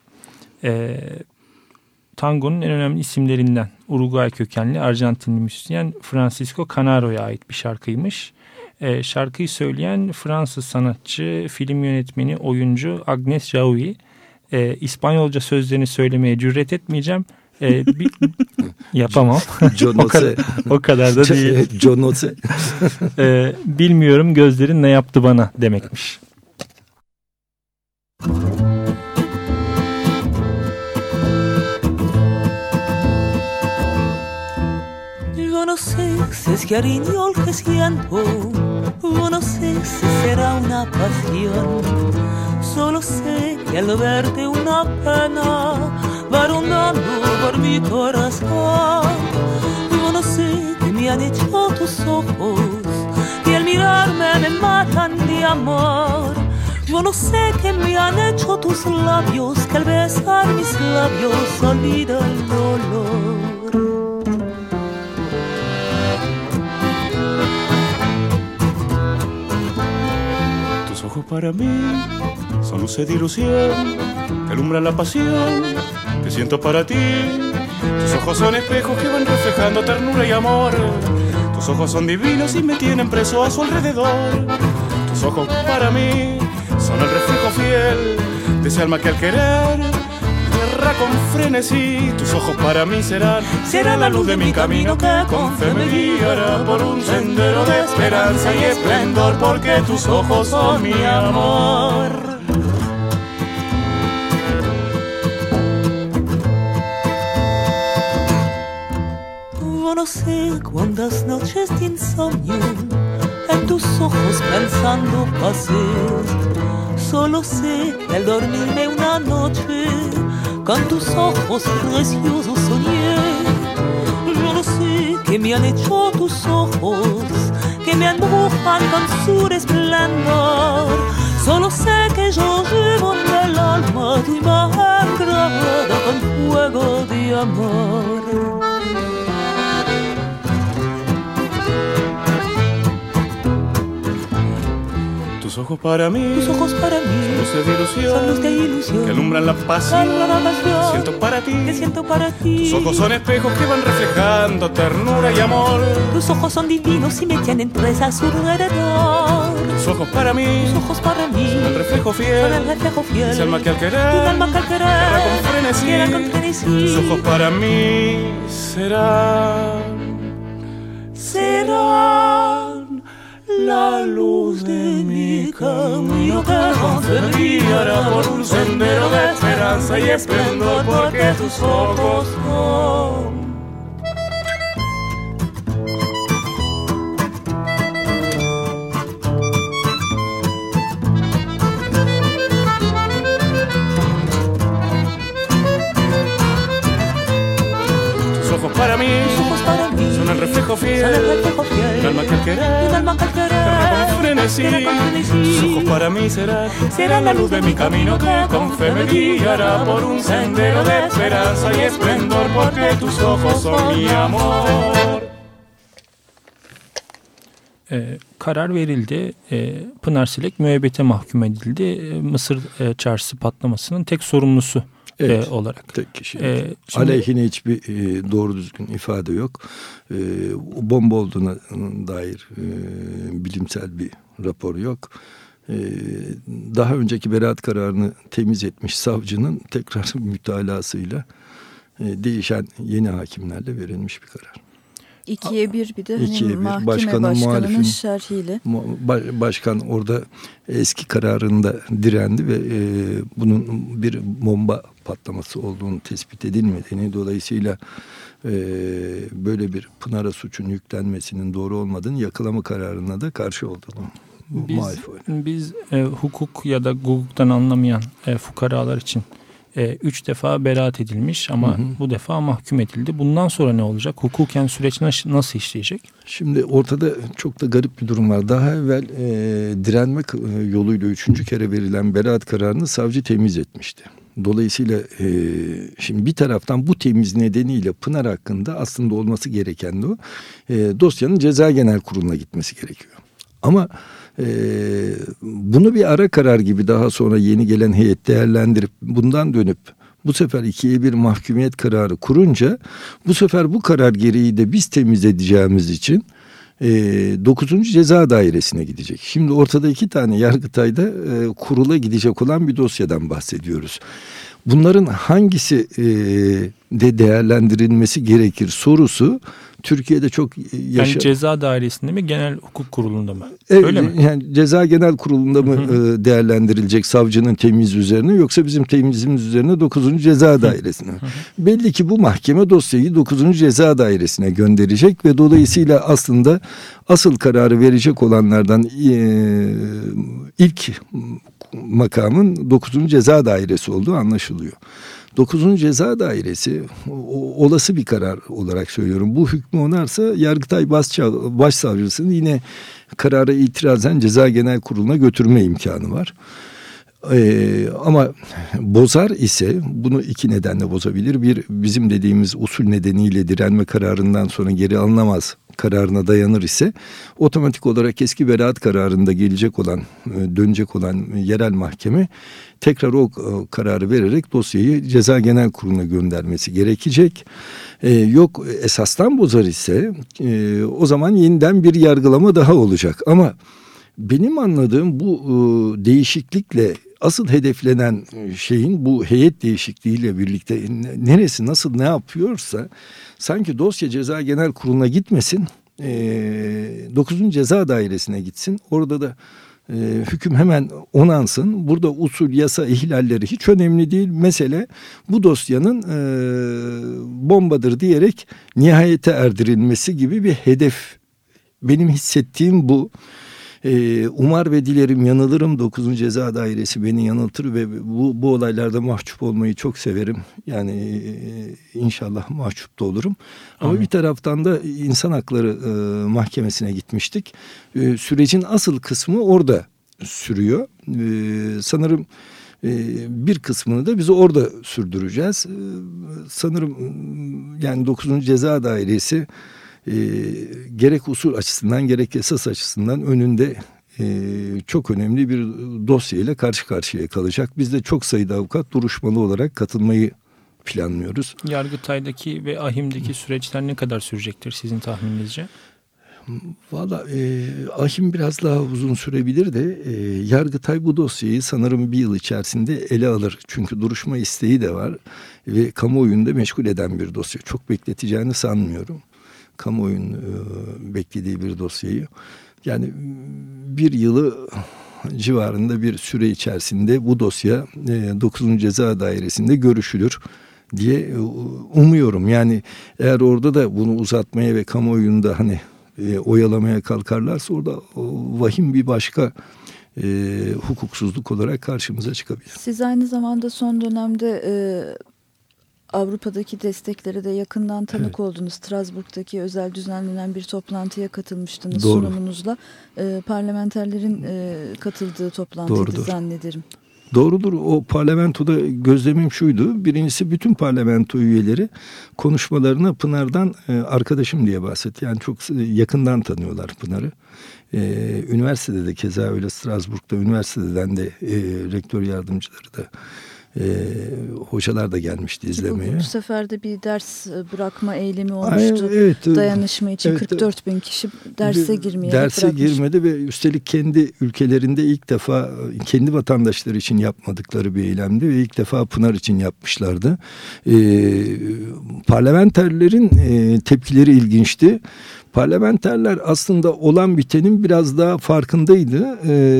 Speaker 2: Tangonun en önemli isimlerinden Uruguay kökenli Arjantinli müzisyen Francisco Canaro'ya ait bir şarkıymış. Şarkıyı söyleyen Fransız sanatçı, film yönetmeni, oyuncu Agnes Jaoui. İspanyolca sözlerini söylemeye cüret etmeyeceğim. Yapamam. o kadar da değil. Bilmiyorum gözlerin ne yaptı bana demekmiş.
Speaker 12: ese cariño que siento, yo no sé si será una pasión. Solo sé que al verte una pena va rondando por mi corazón. Yo no sé qué me han hecho tus ojos, que al mirarme me matan de amor. Yo no sé qué me han hecho tus labios, que al besar mis labios olvida el dolor.
Speaker 13: Tus ojos para mí son luces de ilusión que alumbran la pasión que siento para ti. Tus ojos son espejos que van reflejando ternura y amor. Tus ojos son divinos y me tienen preso a su alrededor. Tus ojos para mí son el reflejo fiel de ese alma que al querer guerra con frenesí. Tus ojos para mí serán la luz de mi camino que con fe me guiará por un sendero de esperanza y esplendor, porque tus ojos son mi amor.
Speaker 12: Yo no sé cuántas noches de insomnio en tus ojos pensando pasé. Solo sé que al dormirme una noche con tus ojos preciosos soñé. Yo no sé qué me han hecho tus ojos, que me embrujan con su resplandor. Solo sé que yo llevo en el alma tu imagen grabada con fuego de amor.
Speaker 13: Tus ojos para mí
Speaker 12: son luces de ilusión
Speaker 13: que alumbran la pasión que siento para ti. Tus ojos son espejos que van reflejando ternura y amor.
Speaker 12: Tus ojos son divinos y me tienen presa a su alrededor.
Speaker 13: Tus ojos para mí
Speaker 12: son
Speaker 13: el reflejo fiel ese alma que al querer guerra con frenesí. Tus ojos para mí serán la luz de mi camino que con fe me guiará por un sendero de esperanza y esplendor, porque tus ojos son para mí son el reflejo fiel del alma que al querer guerra con frenesí. Tus ojos para mí serán la luz de mi camino que con fe me guiará por un sendero de esperanza y esplendor, porque tus ojos son mi amor.
Speaker 2: Karar verildi. Pınar Silek müebbete mahkum edildi. Mısır çarşısı patlamasının tek sorumlusu.
Speaker 11: Evet,
Speaker 2: olarak.
Speaker 11: Tek kişi. Aleyhine hiçbir doğru düzgün ifade yok. Bomba olduğuna dair bilimsel bir rapor yok. Daha önceki beraat kararını temiz etmiş savcının tekrar mütalasıyla değişen yeni hakimlerle verilmiş bir karar.
Speaker 1: 2'ye 1 bir de hani mahkeme başkanının şerhiyle.
Speaker 11: Başkan orada eski kararında direndi ve bunun bir bomba patlaması olduğunu tespit edilmediğini, dolayısıyla böyle bir Pınar'a suçun yüklenmesinin doğru olmadığını, yakalama kararına da karşı olduğunu
Speaker 2: biz hukuk ya da hukuktan anlamayan fukaralar için 3 defa beraat edilmiş ama bu defa mahkum edildi. Bundan sonra ne olacak? Hukuken süreç nasıl işleyecek?
Speaker 11: Şimdi ortada çok da garip bir durum var. Daha evvel direnmek yoluyla 3. kere verilen beraat kararını savcı temiz etmişti. Dolayısıyla şimdi bir taraftan bu temiz nedeniyle Pınar hakkında aslında olması gereken de o. Dosyanın Ceza Genel Kurulu'na gitmesi gerekiyor. Ama bunu bir ara karar gibi daha sonra yeni gelen heyet değerlendirip bundan dönüp bu sefer 2'ye 1 mahkumiyet kararı kurunca bu sefer bu karar gereği de biz temiz edeceğimiz için 9. Ceza Dairesi'ne gidecek. Şimdi ortada 2 tane Yargıtay'da kurula gidecek olan bir dosyadan bahsediyoruz. Bunların hangisi de değerlendirilmesi gerekir sorusu Türkiye'de çok
Speaker 2: Yani ceza dairesinde mi, genel hukuk kurulunda mı?
Speaker 11: Evet,
Speaker 2: öyle mi?
Speaker 11: Yani ceza genel kurulunda mı değerlendirilecek savcının temiz üzerine, yoksa bizim temizimiz üzerine 9. ceza dairesine? Belli ki bu mahkeme dosyayı 9. ceza dairesine gönderecek ve dolayısıyla aslında asıl kararı verecek olanlardan ilk makamın 9. ceza dairesi olduğu anlaşılıyor. 9. Ceza Dairesi olası bir karar olarak söylüyorum. Bu hükmü onarsa Yargıtay Başsavcısının yine karara itirazen Ceza Genel Kurulu'na götürme imkanı var. Ama bozar ise bunu iki nedenle bozabilir. Bir, bizim dediğimiz usul nedeniyle direnme kararından sonra geri alınamaz kararına dayanır ise otomatik olarak eski beraat kararında gelecek olan, dönecek olan yerel mahkeme tekrar o kararı vererek dosyayı Ceza Genel Kurulu'na göndermesi gerekecek. Yok esastan bozar ise o zaman yeniden bir yargılama daha olacak. Ama benim anladığım bu değişiklikle asıl hedeflenen şeyin, bu heyet değişikliğiyle birlikte neresi nasıl ne yapıyorsa, sanki dosya Ceza Genel Kurulu'na gitmesin, 9. Ceza Dairesi'ne gitsin. Orada da hüküm hemen onansın. Burada usul, yasa ihlalleri hiç önemli değil. Mesele bu dosyanın bombadır diyerek nihayete erdirilmesi gibi bir hedef. Benim hissettiğim bu. Umar ve dilerim yanılırım. 9. Ceza Dairesi beni yanıltır ve bu olaylarda mahcup olmayı çok severim. Yani inşallah mahcup da olurum. Ama bir taraftan da İnsan Hakları Mahkemesi'ne gitmiştik. Sürecin asıl kısmı orada sürüyor. Sanırım bir kısmını da biz orada sürdüreceğiz. Sanırım yani 9. Ceza Dairesi gerek usul açısından gerek esas açısından önünde çok önemli bir dosyayla karşı karşıya kalacak. Biz de çok sayıda avukat duruşmalı olarak katılmayı planlıyoruz.
Speaker 2: Yargıtay'daki ve AHİM'deki süreçler ne kadar sürecektir sizin tahmininizce?
Speaker 11: Valla AHİM biraz daha uzun sürebilir de Yargıtay bu dosyayı sanırım bir yıl içerisinde ele alır. Çünkü duruşma isteği de var ve kamuoyunu da meşgul eden bir dosya. Çok bekleteceğini sanmıyorum. Kamuoyunun beklediği bir dosyayı. Yani bir yılı civarında bir süre içerisinde bu dosya 9. Ceza Dairesi'nde görüşülür diye umuyorum. Yani eğer orada da bunu uzatmaya ve kamuoyunda hani oyalamaya kalkarlarsa orada vahim bir başka hukuksuzluk olarak karşımıza çıkabilir.
Speaker 1: Siz aynı zamanda son dönemde Avrupa'daki desteklere de yakından tanık oldunuz. Strasbourg'daki özel düzenlenen bir toplantıya katılmıştınız. Doğru. Sunumunuzla. Parlamenterlerin katıldığı toplantıydı zannederim.
Speaker 11: Doğrudur. O parlamentoda gözlemim şuydu. Birincisi bütün parlamento üyeleri konuşmalarına Pınar'dan arkadaşım diye bahsetti. Yani çok yakından tanıyorlar Pınar'ı. Üniversitede de keza öyle, Strasbourg'da üniversiteden de rektör yardımcıları da hocalar da gelmişti izlemeye.
Speaker 1: Bu sefer de bir ders bırakma eylemi olmuştu. Evet, dayanışma için 44 bin kişi derse
Speaker 11: girmedi ve üstelik kendi ülkelerinde ilk defa kendi vatandaşları için yapmadıkları bir eylemdi ve ilk defa Pınar için yapmışlardı. Parlamenterlerin tepkileri ilginçti. Parlamenterler aslında olan bitenin biraz daha farkındaydı.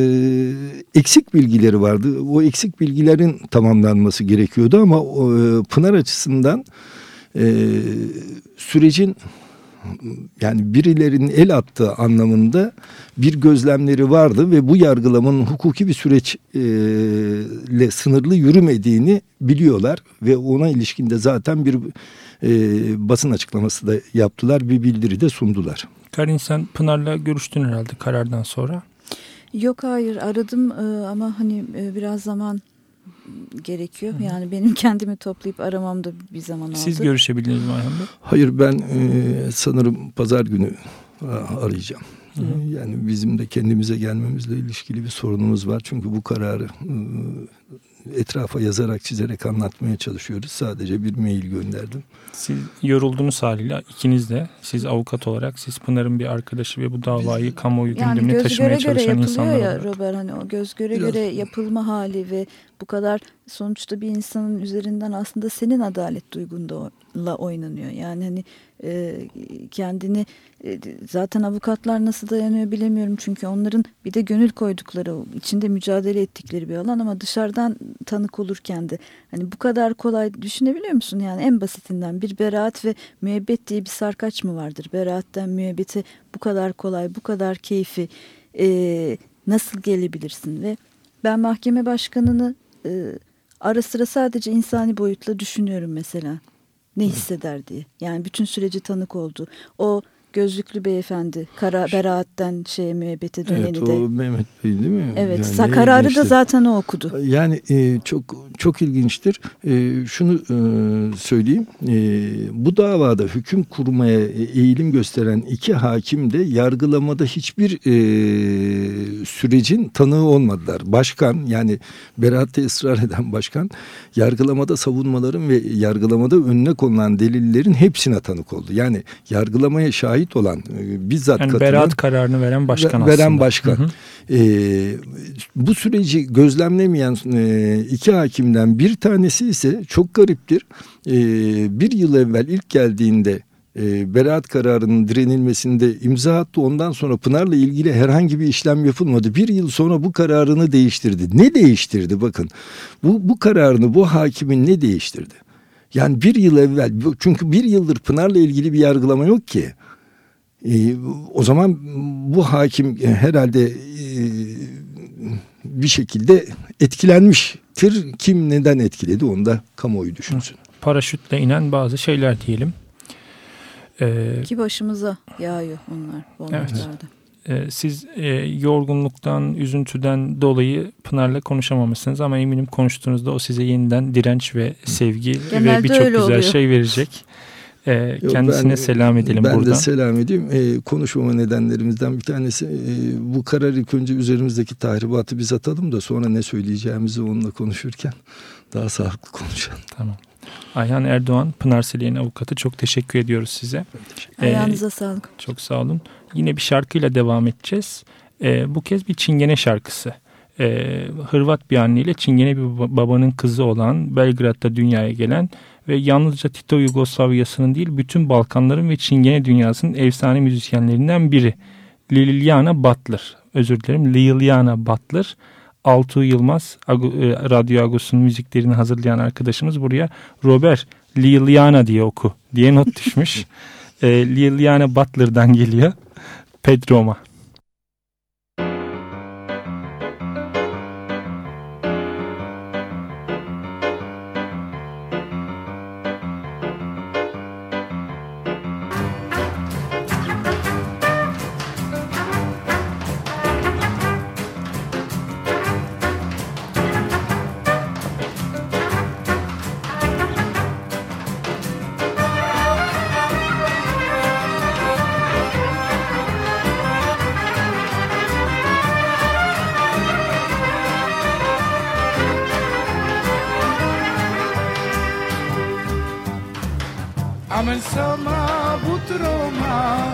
Speaker 11: Eksik bilgileri vardı. O eksik bilgilerin tamamlanması gerekiyordu ama Pınar açısından sürecin yani birilerinin el attığı anlamında bir gözlemleri vardı ve bu yargılamanın hukuki bir süreçle sınırlı yürümediğini biliyorlar ve ona ilişkinde zaten bir basın açıklaması da yaptılar, bir bildiri de sundular.
Speaker 2: Karin, sen Pınar'la görüştün herhalde karardan sonra.
Speaker 1: Yok, hayır, aradım ama hani biraz zaman gerekiyor. Yani benim kendimi toplayıp aramamda bir zaman aldı.
Speaker 2: Siz görüşebildiniz mi Ayhan Bey?
Speaker 11: Hayır, ben sanırım pazar günü arayacağım. Yani bizim de kendimize gelmemizle ilişkili bir sorunumuz var. Çünkü bu kararı etrafa yazarak, çizerek anlatmaya çalışıyoruz. Sadece bir mail gönderdim.
Speaker 2: Siz yoruldunuz haliyle, ikiniz de. Siz avukat olarak, siz Pınar'ın bir arkadaşı ve bu davayı kamuoyu gündemine taşımaya çalışan insanlar olarak.
Speaker 1: Yani göz göre göre Robert, hani o göz göre göre yapılma hali ve Bu kadar sonuçta bir insanın üzerinden aslında senin adalet duygunla oynanıyor. Yani hani kendini zaten avukatlar nasıl dayanıyor bilemiyorum. Çünkü onların bir de gönül koydukları, içinde mücadele ettikleri bir alan ama dışarıdan tanık olurken de hani bu kadar kolay düşünebiliyor musun? Yani en basitinden bir beraat ve müebbet diye bir sarkaç mı vardır? Beraatten müebbete bu kadar kolay, bu kadar keyfi nasıl gelebilirsin? Ve ben mahkeme başkanını ara sıra sadece insani boyutla düşünüyorum mesela. Ne hisseder diye. Yani bütün süreci tanık oldu. O gözlüklü beyefendi beraatten müebbete döneni
Speaker 11: evet,
Speaker 1: de.
Speaker 11: O Mehmet Bey değil mi?
Speaker 1: Evet.
Speaker 11: Yani
Speaker 1: kararı da zaten o okudu.
Speaker 11: Yani çok ilginçtir. Şunu söyleyeyim. Bu davada hüküm kurmaya eğilim gösteren iki hakim de yargılamada hiçbir sürecin tanığı olmadılar. Başkan, yani beraatte ısrar eden başkan, yargılamada savunmaların ve yargılamada önüne konulan delillerin hepsine tanık oldu. Yani yargılamaya şahit olan, bizzat
Speaker 2: yani
Speaker 11: katılan,
Speaker 2: beraat kararını veren başkan aslında.
Speaker 11: Veren başkan. Hı hı. Bu süreci gözlemlemeyen iki hakimden bir tanesi ise çok gariptir. Bir yıl evvel ilk geldiğinde beraat kararının direnilmesinde imza attı. Ondan sonra Pınar'la ilgili herhangi bir işlem yapılmadı. Bir yıl sonra bu kararını değiştirdi. Ne değiştirdi bakın. Bu kararını bu hakimin ne değiştirdi? Yani bir yıl evvel, çünkü bir yıldır Pınar'la ilgili bir yargılama yok ki. O zaman bu hakim herhalde bir şekilde etkilenmiştir. Kim neden etkiledi onu da kamuoyu düşünsün.
Speaker 2: Paraşütle inen bazı şeyler diyelim.
Speaker 1: Ki başımıza yağıyor onlar bu miktarda.
Speaker 2: Siz yorgunluktan, üzüntüden dolayı Pınar'la konuşamamışsınız ama eminim konuştuğunuzda o size yeniden direnç ve sevgi
Speaker 1: genelde
Speaker 2: ve birçok güzel
Speaker 1: oluyor.
Speaker 2: Şey verecek. Kendisine selam edelim buradan.
Speaker 11: Ben de selam edeyim. Konuşmama nedenlerimizden bir tanesi bu karar ilk önce üzerimizdeki tahribatı biz atalım da sonra ne söyleyeceğimizi onunla konuşurken daha sağlıklı konuşalım.
Speaker 2: Tamam. Ayhan Erdoğan, Pınar Selek'in avukatı, çok teşekkür ediyoruz size.
Speaker 1: Ayağınıza sağlık.
Speaker 2: Çok sağ olun. Yine bir şarkıyla devam edeceğiz. Bu kez bir Çingene şarkısı. Hırvat bir anneyle Çingene bir babanın kızı olan, Belgrad'da dünyaya gelen ve yalnızca Tito Yugoslavyası'nın değil bütün Balkanların ve Çingene dünyasının efsane müzisyenlerinden biri. Liljana Butler. Altuğ Yılmaz, Radyo Agos'un müziklerini hazırlayan arkadaşımız buraya Robert Liljana diye oku diye not düşmüş. Liljana Butler'dan geliyor. Pedroma.
Speaker 14: Amen sama Butroma,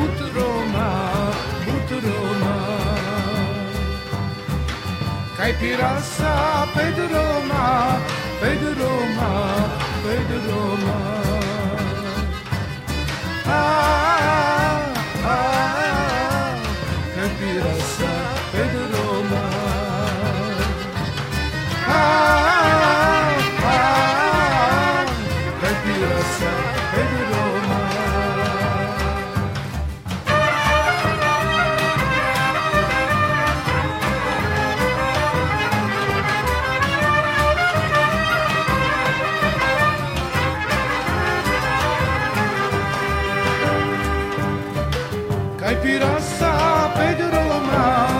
Speaker 14: Caipirasa Pedroma, Caipirasa Pedroma, Caipirasa Pedroma. Caipirasa Pedroma,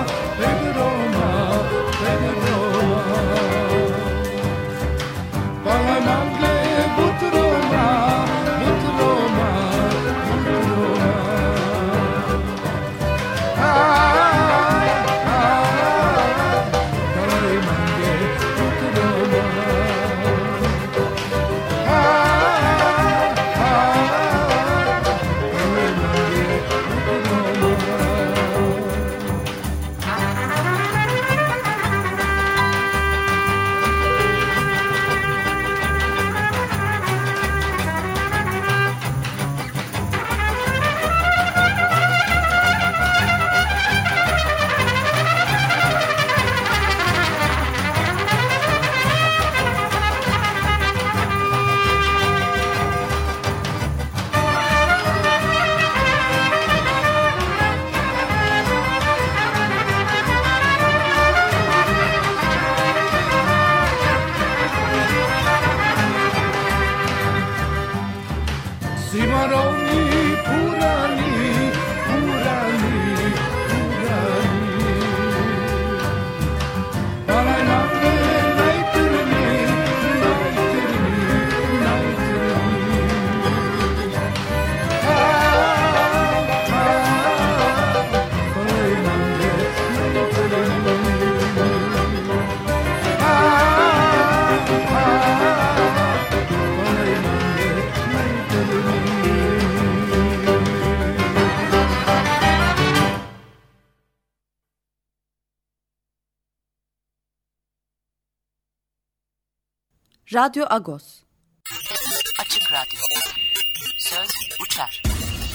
Speaker 5: Radyo Agos.
Speaker 15: Açık Radyo. Söz uçar.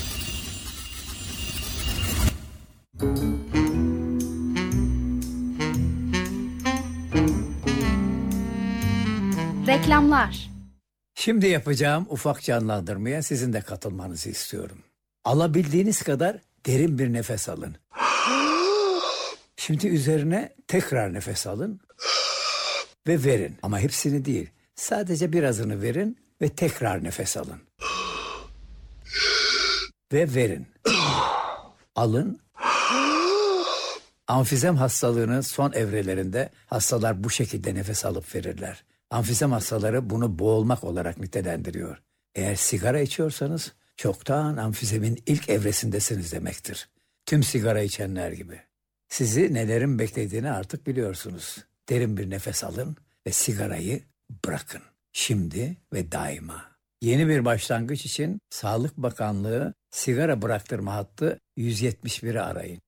Speaker 8: Reklamlar.
Speaker 16: Şimdi yapacağım ufak canlandırmaya sizin de katılmanızı istiyorum. Alabildiğiniz kadar derin bir nefes alın. Şimdi üzerine tekrar nefes alın ve verin. Ama hepsini değil, sadece birazını verin ve tekrar nefes alın. Ve verin. Alın. Amfizem hastalığının son evrelerinde hastalar bu şekilde nefes alıp verirler. Amfizem hastaları bunu boğulmak olarak nitelendiriyor. Eğer sigara içiyorsanız çoktan amfizemin ilk evresindesiniz demektir. Tüm sigara içenler gibi. Sizi nelerin beklediğini artık biliyorsunuz. Derin bir nefes alın ve sigarayı bırakın. Şimdi ve daima. Yeni bir başlangıç için Sağlık Bakanlığı sigara bıraktırma hattı 171'i arayın.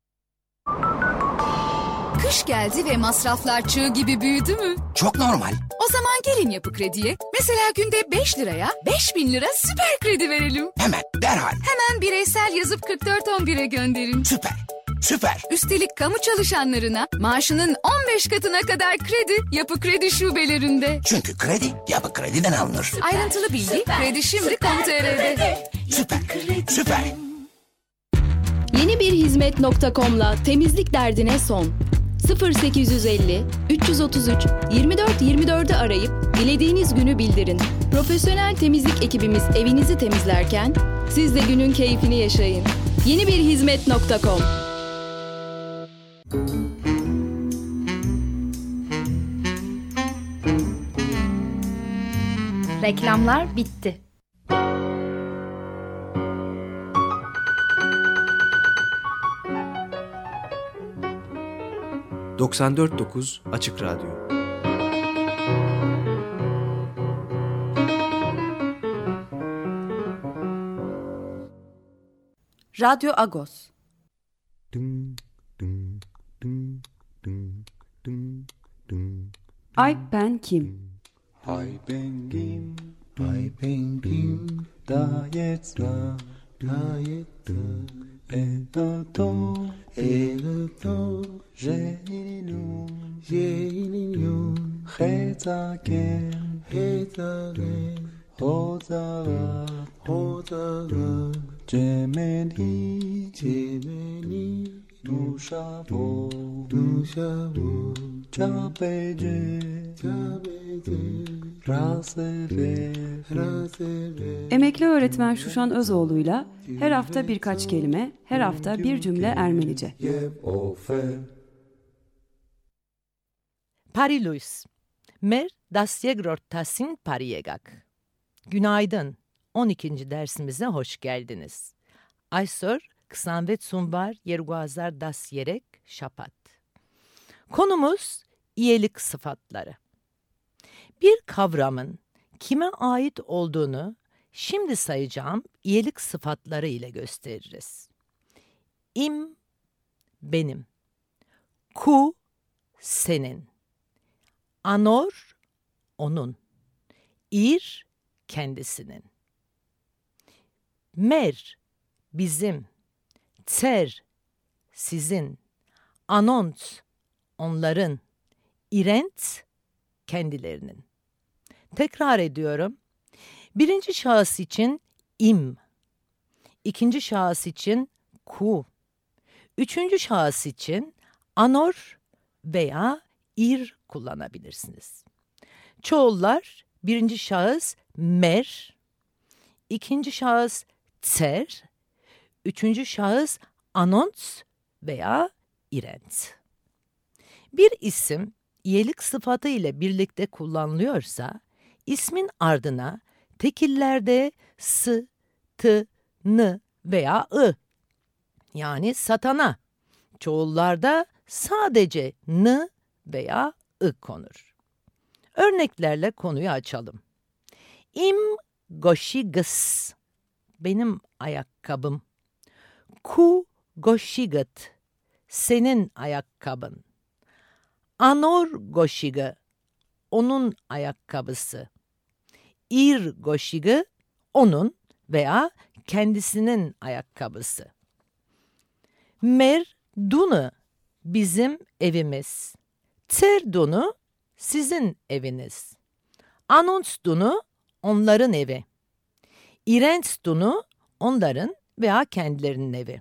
Speaker 17: Kış geldi ve masraflar çığ gibi büyüdü mü?
Speaker 18: Çok normal.
Speaker 17: O zaman gelin Yapı Kredi'ye. Mesela günde 5 liraya 5.000 lira süper kredi verelim.
Speaker 18: Hemen, derhal.
Speaker 17: Hemen bireysel yazıp 4411'e gönderin.
Speaker 18: Süper.
Speaker 17: Üstelik kamu çalışanlarına maaşının 15 katına kadar kredi Yapı Kredi şubelerinde.
Speaker 18: Çünkü kredi Yapı Kredi'den alınır.
Speaker 17: Ayrıntılı bilgi kredişimdi.com.tr'de.
Speaker 18: Süper.
Speaker 19: Yeni bir hizmet.com'la temizlik derdine son. 0850 333 2424'ü arayıp dilediğiniz günü bildirin. Profesyonel temizlik ekibimiz evinizi temizlerken siz de günün keyfini yaşayın. Yeni bir hizmet.com.
Speaker 8: Reklamlar bitti.
Speaker 10: ...94.9 Açık Radyo.
Speaker 5: Radyo Agos.
Speaker 20: Ay ben kim?
Speaker 21: Ay ben kim? Ay ben kim? Da jetzt da et le temps, j'ai une union, Cemeni, Duşavo, Cabece,
Speaker 20: Emekli öğretmen Şuşan Özoğlu'yla her hafta birkaç kelime, her hafta bir cümle Ermenice.
Speaker 22: Pariluis. Mer dasyegrortasin pariyegak. Günaydın. 12. dersimize hoş geldiniz. Aysor kısanvet sunvar yerguazar dasyerek şapat. Konumuz iyilik sıfatları. Bir kavramın kime ait olduğunu şimdi sayacağım iyilik sıfatları ile gösteririz. İm, benim. Ku, senin. Anor, onun. İr, kendisinin. Mer, bizim. Ter, sizin. Anont, onların. İrent, kendilerinin. Tekrar ediyorum. Birinci şahıs için im. İkinci şahıs için ku. Üçüncü şahıs için anor veya ir kullanabilirsiniz. Çoğullar birinci şahıs mer, ikinci şahıs ter, üçüncü şahıs anons veya irent. Bir isim iyilik sıfatı ile birlikte kullanılıyorsa, ismin ardına tekillerde s, t, n veya ı, yani satana, çoğullarda sadece n veya ı konur. Örneklerle konuyu açalım. İm goşigıs, benim ayakkabım. Ku goşigıt, senin ayakkabın. Anor goşigı, onun ayakkabısı. Ir goşigi onun veya kendisinin ayakkabısı. Mer dunu bizim evimiz. Tser dunu sizin eviniz. Anons dunu onların evi. İrens dunu onların veya kendilerinin evi.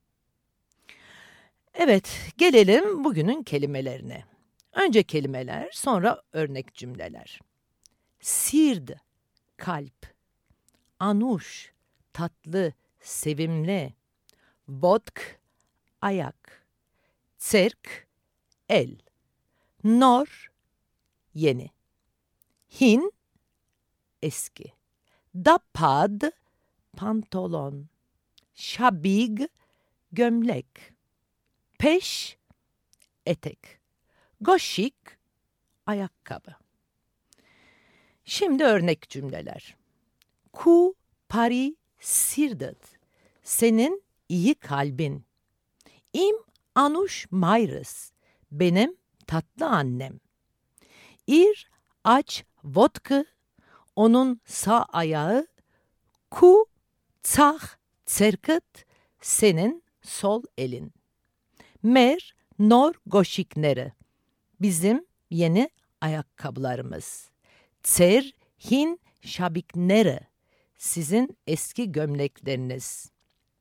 Speaker 22: Evet, gelelim bugünün kelimelerine. Önce kelimeler, sonra örnek cümleler. Sird, kalp. Anuş, tatlı, sevimli. Vodk, ayak. Tsirk, el. Nor, yeni. Hin, eski. Dapad, pantolon. Şabig, gömlek. Peş, etek. Goşik, ayakkabı. Şimdi örnek cümleler. Ku pari sirdet. Senin iyi kalbin. İm anuş mayrız. Benim tatlı annem. İr aç vodka. Onun sağ ayağı. Ku tsah tserkıt. Senin sol elin. Mer nor goşikneri. Bizim yeni ayakkabılarımız. Tser hin şabikneri. Sizin eski gömlekleriniz.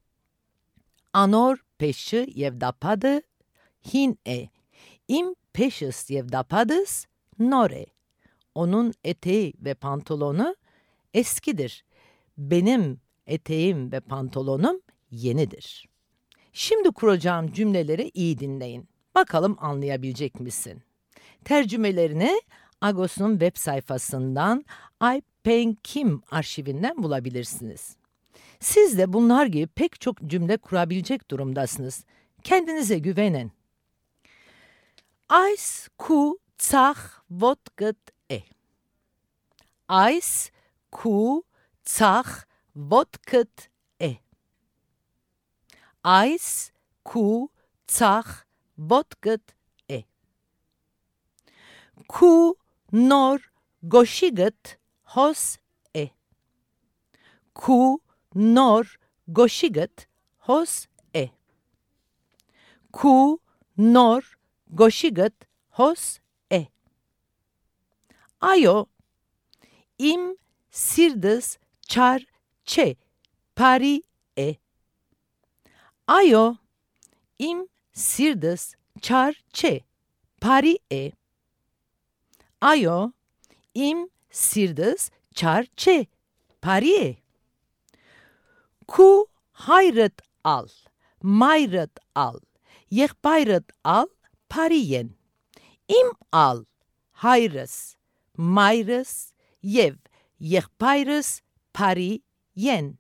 Speaker 22: Anor peşi yevdapadı. Hin e. İm peşis yevdapadız. Nore. Onun eteği ve pantolonu eskidir. Benim eteğim ve pantolonum yenidir. Şimdi kuracağım cümleleri iyi dinleyin. Bakalım anlayabilecek misin? Tercümelerini Agos'un web sayfasından Ay Pen Kim arşivinden bulabilirsiniz. Siz de bunlar gibi pek çok cümle kurabilecek durumdasınız. Kendinize güvenin. Eis ku tsach vodket e. Eis ku tsach vodket e. Eis ku tsach vodket e. Ku nor goşiget hos e. Ku nor goşiget hos e. Ku nor goşiget hos e. Ayo im sirdes çar çe pari e. Ayo im sirdes çar çe pari e. Ayo im sirdes çar çe pari e. Ku hayret al, mayret al, yekbayret al, pariyen. İm al, hayres, mayres, yev, yekbayres, pariyen.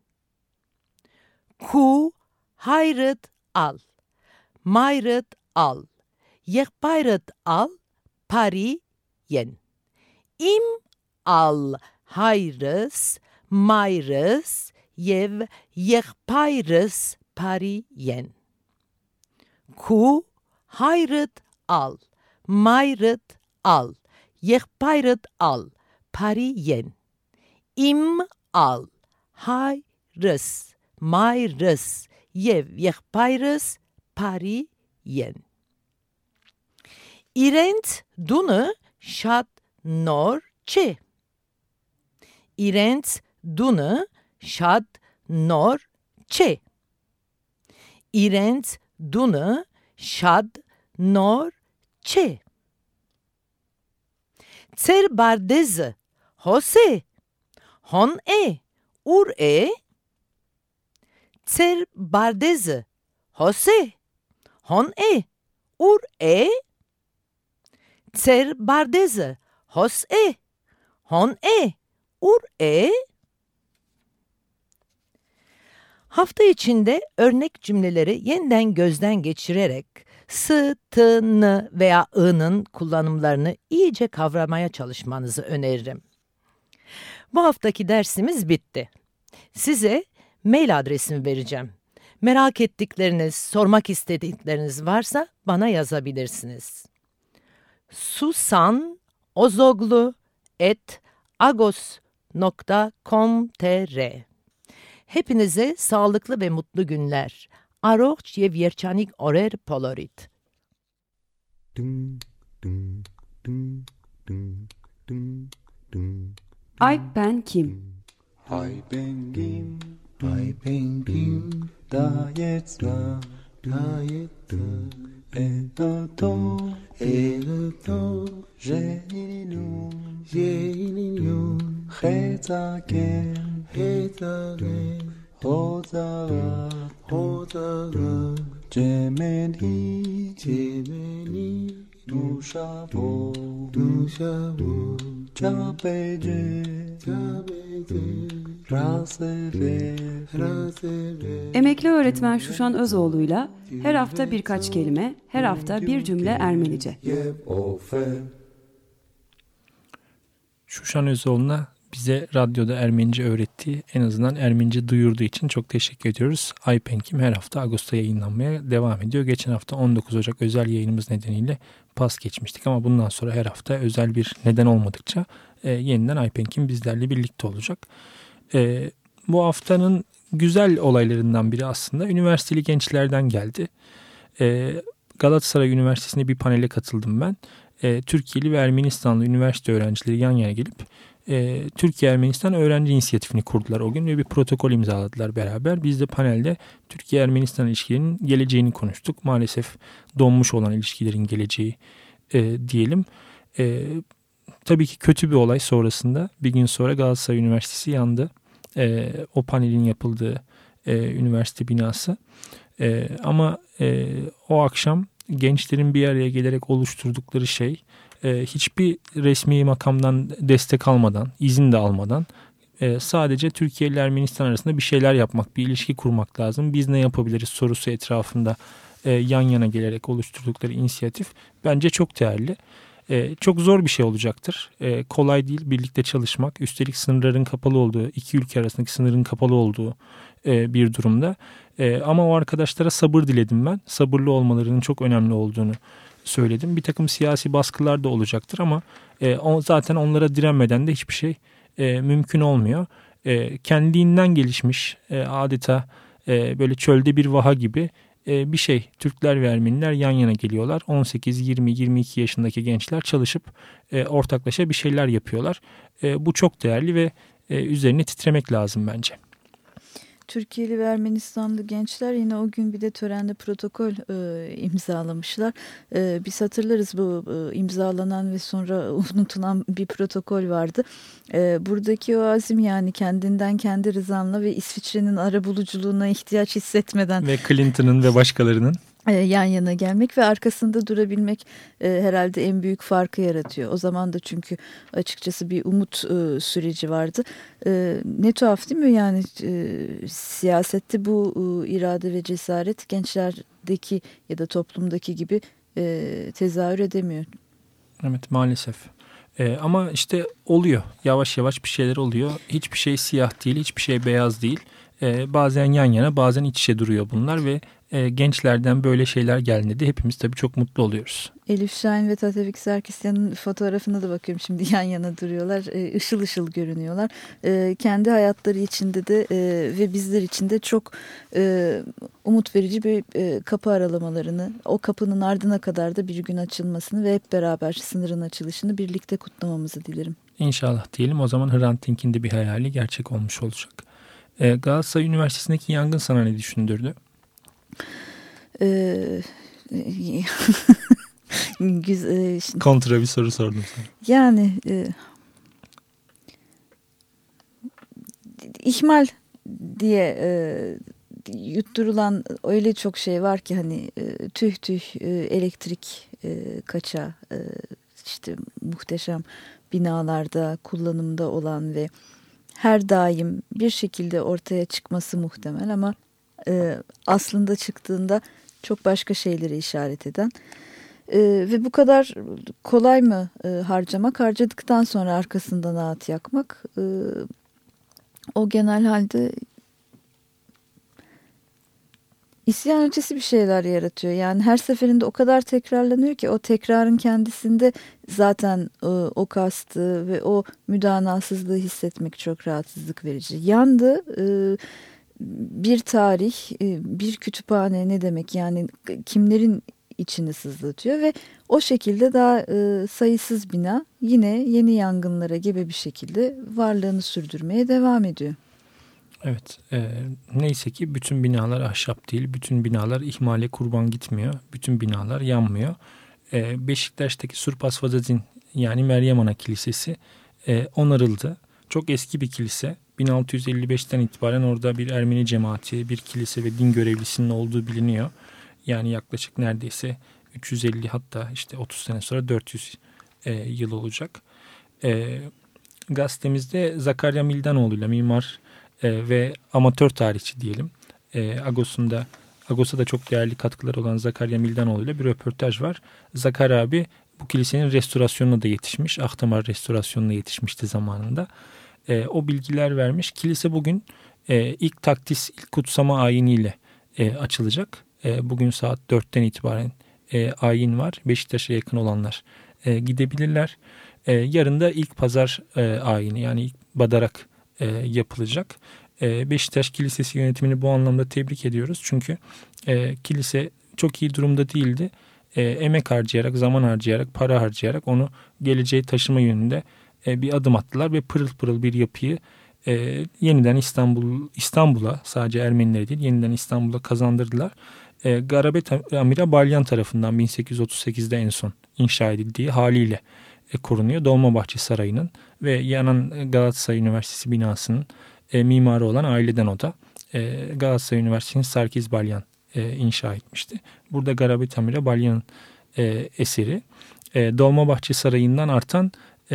Speaker 22: Ku hayret al, mayret al, yekbayret al, pariyen. İm al, hayres, mayres, yev yekpayres pariyen. Ku hayret al, mayret al, yekpayret al, pariyen. İm al, hayres, mayres, yev yekpayres pariyen. İrent dunu şat nor çe. İrent dunu şad nor çe. İrent dunu şad nor çe. Tser bardez hose hon e ur e. Tser bardez hose hon e ur e. Tser bardez hos e hon e ur e. Hafta içinde örnek cümleleri yeniden gözden geçirerek s, t, n veya i'nın kullanımlarını iyice kavramaya çalışmanızı öneririm. Bu haftaki dersimiz bitti. Size mail adresimi vereceğim. Merak ettikleriniz, sormak istedikleriniz varsa bana yazabilirsiniz. Susan ozoglu@agos.com.tr. Hepinize sağlıklı ve mutlu günler. Aroç je vjerçanik orer polorit.
Speaker 20: Ay ben kim?
Speaker 21: Ay ben kim? Ay ben kim? Da jetzt da, da jetzt da. Eto, Jeninun, Chetaken, Hozarat, Jemeni, Duşavo, Çapece, Raseve.
Speaker 20: Emekli öğretmen Şuşan Özoğlu'yla her hafta birkaç kelime, her hafta bir cümle Ermenice.
Speaker 2: Şuşan Özoğlu'na bize radyoda Ermenice öğrettiği, en azından Ermenice duyurduğu için çok teşekkür ediyoruz. Aypenkim her hafta Ağustos'ta yayınlanmaya devam ediyor. Geçen hafta 19 Ocak özel yayınımız nedeniyle pas geçmiştik ama bundan sonra her hafta özel bir neden olmadıkça yeniden Aypenkim bizlerle birlikte olacak. Bu haftanın güzel olaylarından biri aslında üniversiteli gençlerden geldi. Galatasaray Üniversitesi'nde bir panele katıldım ben. Türkiye'li ve Ermenistanlı üniversite öğrencileri yan yana gelip Türkiye-Ermenistan Öğrenci İnisiyatifini kurdular o gün ve bir protokol imzaladılar beraber. Biz de panelde Türkiye-Ermenistan ilişkilerinin geleceğini konuştuk. Maalesef donmuş olan ilişkilerin geleceği diyelim. Tabii ki kötü bir olay sonrasında. Bir gün sonra Galatasaray Üniversitesi yandı. O panelin yapıldığı üniversite binası. Ama o akşam gençlerin bir araya gelerek oluşturdukları şey hiçbir resmi makamdan destek almadan, izin de almadan sadece Türkiye ile Ermenistan arasında bir şeyler yapmak, bir ilişki kurmak lazım. Biz ne yapabiliriz sorusu etrafında yan yana gelerek oluşturdukları inisiyatif bence çok değerli. Çok zor bir şey olacaktır. Kolay değil birlikte çalışmak. Üstelik sınırların kapalı olduğu, iki ülke arasındaki sınırın kapalı olduğu bir durumda. Ama o arkadaşlara sabır diledim ben. Sabırlı olmalarının çok önemli olduğunu söyledim. Bir takım siyasi baskılar da olacaktır ama zaten onlara direnmeden de hiçbir şey mümkün olmuyor. Kendiliğinden gelişmiş adeta böyle çölde bir vaha gibi bir şey. Türkler ve Ermeniler yan yana geliyorlar. 18, 20, 22 yaşındaki gençler çalışıp ortaklaşa bir şeyler yapıyorlar. Bu çok değerli ve üzerine titremek lazım bence.
Speaker 1: Türkiye'li ve Ermenistanlı gençler yine o gün bir de törende protokol imzalamışlar. Biz hatırlarız bu imzalanan ve sonra unutulan bir protokol vardı. Buradaki o azim yani kendinden kendi rızanla ve İsviçre'nin arabuluculuğuna ihtiyaç hissetmeden.
Speaker 2: Ve Clinton'ın ve başkalarının.
Speaker 1: Yan yana gelmek ve arkasında durabilmek herhalde en büyük farkı yaratıyor. O zaman da çünkü açıkçası bir umut süreci vardı. Ne tuhaf değil mi yani siyasette bu irade ve cesaret gençlerdeki ya da toplumdaki gibi tezahür edemiyor.
Speaker 2: Evet maalesef. Ama işte oluyor. Yavaş yavaş bir şeyler oluyor. Hiçbir şey siyah değil, hiçbir şey beyaz değil. Bazen yan yana, bazen iç içe duruyor bunlar ve gençlerden böyle şeyler geldiğinde hepimiz tabii çok mutlu oluyoruz.
Speaker 1: Elif Şahin ve Tatevik Sarkisyan'ın fotoğrafına da bakıyorum şimdi yan yana duruyorlar. Işıl ışıl görünüyorlar. Kendi hayatları içinde de ve bizler için de çok umut verici bir kapı aralamalarını, o kapının ardına kadar da bir gün açılmasını ve hep beraber sınırın açılışını birlikte kutlamamızı dilerim. İnşallah
Speaker 2: diyelim. O zaman Hrant Dink'in de bir hayali gerçek olmuş olacak. Galatasaray Üniversitesi'ndeki yangın sana ne düşündürdü? Kontra bir soru sordum sana.
Speaker 1: Yani ihmal diye yutturulan öyle çok şey var ki hani tüh elektrik kaçağı işte muhteşem binalarda kullanımda olan ve her daim bir şekilde ortaya çıkması muhtemel ama aslında çıktığında çok başka şeylere işaret eden ve bu kadar kolay mı harcamak, harcadıktan sonra arkasından ağıt yakmak, o genel halde isyan ötesi bir şeyler yaratıyor. Yani her seferinde o kadar tekrarlanıyor ki o tekrarın kendisinde zaten o kastı ve o müdanasızlığı hissetmek çok rahatsızlık verici. Yandı bir tarih, bir kütüphane ne demek, yani kimlerin içini sızlatıyor ve o şekilde daha sayısız bina yine yeni yangınlara gibi bir şekilde varlığını sürdürmeye devam ediyor.
Speaker 2: Evet, neyse ki bütün binalar ahşap değil, bütün binalar ihmale kurban gitmiyor, bütün binalar yanmıyor. Beşiktaş'taki Surpas Vazazin yani Meryem Ana Kilisesi onarıldı. Çok eski bir kilise. 1655'ten itibaren orada bir Ermeni cemaati, bir kilise ve din görevlisinin olduğu biliniyor. Yani yaklaşık neredeyse 350 hatta işte 30 sene sonra 400 yıl olacak. Gazetemizde Zakarya Mildanoğlu'yla mimar ve amatör tarihçi diyelim. Agos'a da çok değerli katkıları olan Zakarya Mildanoğlu'yla bir röportaj var. Zakar abi bu kilisenin restorasyonuna da yetişmiş. Ahtamar restorasyonuna yetişmişti zamanında. O bilgiler vermiş. Kilise bugün ilk takdis, ilk kutsama ayiniyle açılacak. Bugün saat 4'ten itibaren ayin var. Beşiktaş'a yakın olanlar gidebilirler. Yarın da ilk pazar ayini yani ilk badarak yapılacak. Beşiktaş Kilisesi yönetimini bu anlamda tebrik ediyoruz. Çünkü kilise çok iyi durumda değildi. Emek harcayarak, zaman harcayarak, para harcayarak onu geleceğe taşıma yönünde bir adım attılar ve pırıl pırıl bir yapıyı yeniden İstanbul'a sadece Ermenilere değil yeniden İstanbul'a kazandırdılar. Garabet Amira Balyan tarafından 1838'de en son inşa edildiği haliyle korunuyor. Dolmabahçe Sarayı'nın ve yanan Galatasaray Üniversitesi binasının mimarı olan aileden o da. Galatasaray Üniversitesi'nin Sarkis Balyan inşa etmişti. Burada Garabet Amira Balyan'ın eseri. Dolmabahçe Sarayı'ndan artan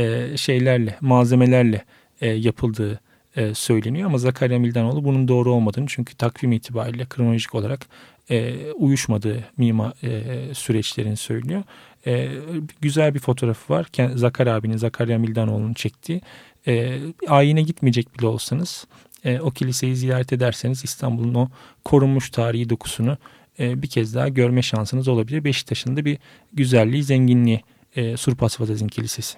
Speaker 2: malzemelerle yapıldığı söyleniyor. Ama Zakarya Mildanoğlu bunun doğru olmadığını, çünkü takvim itibariyle kronolojik olarak uyuşmadığı süreçlerini söylüyor. Güzel bir fotoğrafı var. Zakarya Mildanoğlu'nun çektiği. Ayine gitmeyecek bile olsanız o kiliseyi ziyaret ederseniz İstanbul'un o korunmuş tarihi dokusunu bir kez daha görme şansınız olabilir. Beşiktaş'ın da bir güzelliği, zenginliği Surpas Vazazin Kilisesi.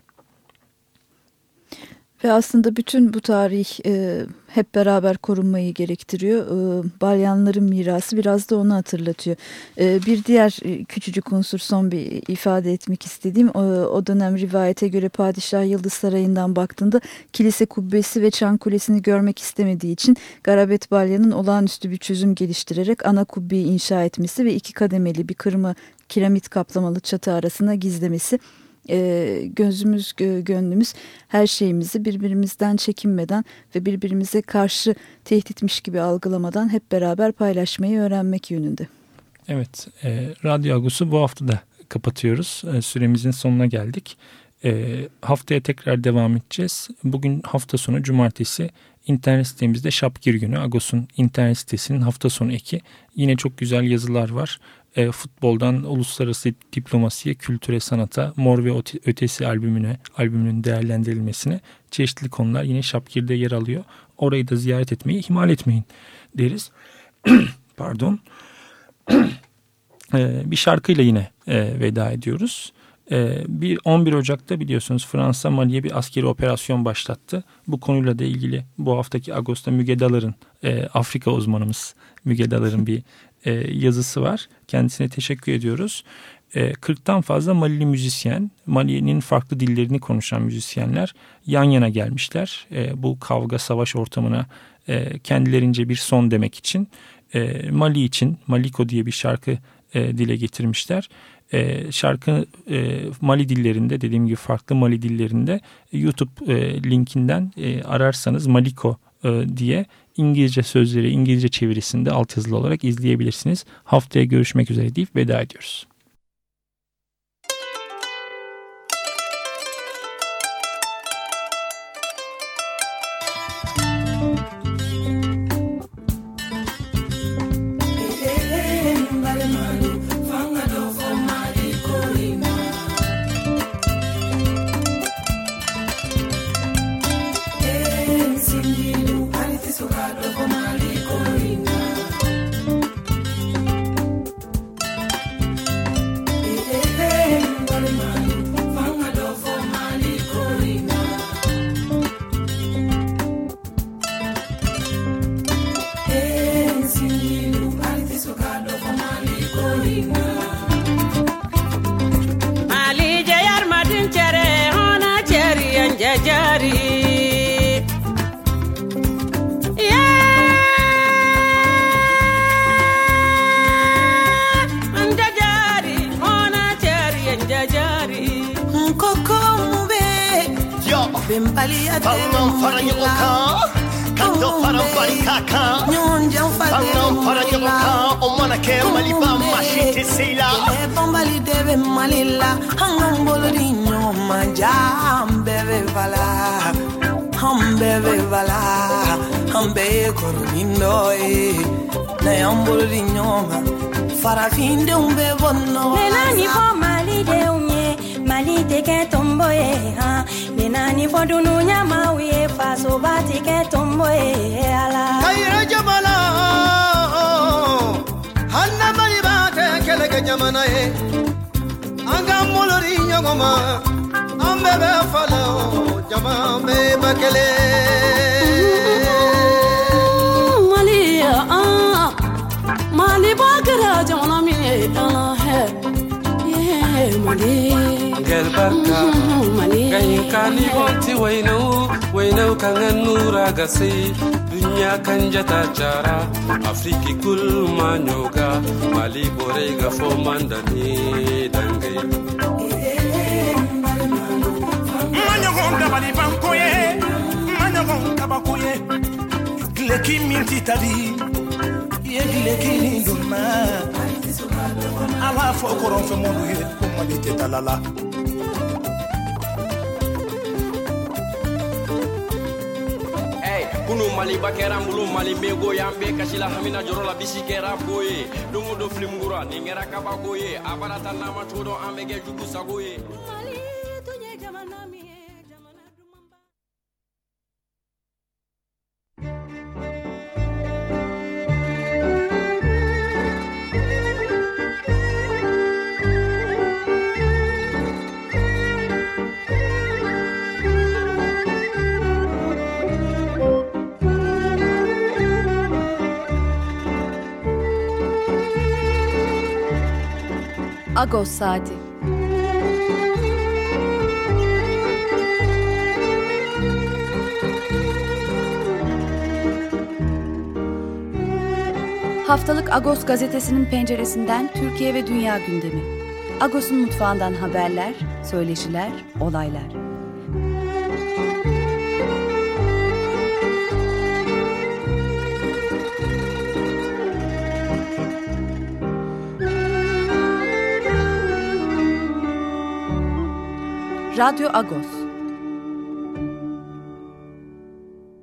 Speaker 1: Ve aslında bütün bu tarih hep beraber korunmayı gerektiriyor. Balyanların mirası biraz da onu hatırlatıyor. Bir diğer küçücük unsur, son bir ifade etmek istediğim, o dönem rivayete göre Padişah Yıldız Sarayı'ndan baktığında kilise kubbesi ve çan kulesini görmek istemediği için Garabet Balyan'ın olağanüstü bir çözüm geliştirerek ana kubbeyi inşa etmesi ve 2 kademeli bir kırma kiremit kaplamalı çatı arasına gizlemesi. Gözümüz, gönlümüz, her şeyimizi birbirimizden çekinmeden ve birbirimize karşı tehditmiş gibi algılamadan hep beraber paylaşmayı öğrenmek yönünde.
Speaker 2: Evet, Radyo Agos'u bu hafta da kapatıyoruz. Süremizin sonuna geldik. Haftaya tekrar devam edeceğiz. Bugün hafta sonu cumartesi, internet sitemizde Şapkir Günü, Agos'un internet sitesinin hafta sonu eki. Yine çok güzel yazılar var. Futboldan uluslararası diplomasiye, kültüre, sanata, Mor ve Ötesi albümünün değerlendirilmesine çeşitli konular yine Şapkir'de yer alıyor. Orayı da ziyaret etmeyi ihmal etmeyin deriz. Pardon. Bir şarkıyla yine veda ediyoruz. 11 Ocak'ta biliyorsunuz Fransa Mali'ye bir askeri operasyon başlattı. Bu konuyla da ilgili bu haftaki Agos'ta Müge Dalar'ın, Afrika uzmanımız Müge Dalar'ın bir yazısı var. Kendisine teşekkür ediyoruz. 40'tan fazla Malili müzisyen, Mali'nin farklı dillerini konuşan müzisyenler yan yana gelmişler. Bu kavga, savaş ortamına kendilerince bir son demek için Mali için Maliko diye bir şarkı dile getirmişler. Şarkı Mali dillerinde, dediğim gibi farklı Mali dillerinde, YouTube linkinden ararsanız Maliko diye İngilizce sözleri, İngilizce çevirisinde altyazılı olarak izleyebilirsiniz. Haftaya görüşmek üzere deyip veda ediyoruz.
Speaker 3: Falam faranyoka Kanto faram barikaka Falam faranyoka Omana ke maliba mashite sila
Speaker 4: Bombali deve malila Hangam bolri nyoma Jambeve vala Hambeve vala Hambe korumindo Nayambulri nyoma Farafinde umbe bonno
Speaker 23: Nenani po mali de unye Mali te ke tomboye ha Nenani po dunu nyama uye Faso bati ke tomboye ala
Speaker 3: Kayra jamala Hanna mali bate kelege jamana e Anga molori nyoma Ambebe fala Jamambe bakele
Speaker 23: Malia Mali bakara jamana mi ala he Mali
Speaker 24: Gel barka Gayin kani bonti wainau kangen nura gasi Dunya kanjata jara Afriki kul manyoga Mali borega fo mandani dangai
Speaker 3: Manyogon dabali bankoye Manyogon tabakoye Gleki minti tabi Ye gleki ninduma Awa fo koron fe mondu ye Kumali tetalala
Speaker 25: Kunu mali bakera mulu mali mego yambe kasila hamina jorola bisikera boye dungu do flimgura ningera kabagoye abarata nama todo ambege jugu sagoye mali tunye jamana mi jamana dumamba
Speaker 5: Agos Saati. Haftalık Agos gazetesinin penceresinden Türkiye ve dünya gündemi. Agos'un mutfağından haberler, söyleşiler, olaylar. Radyo Agos.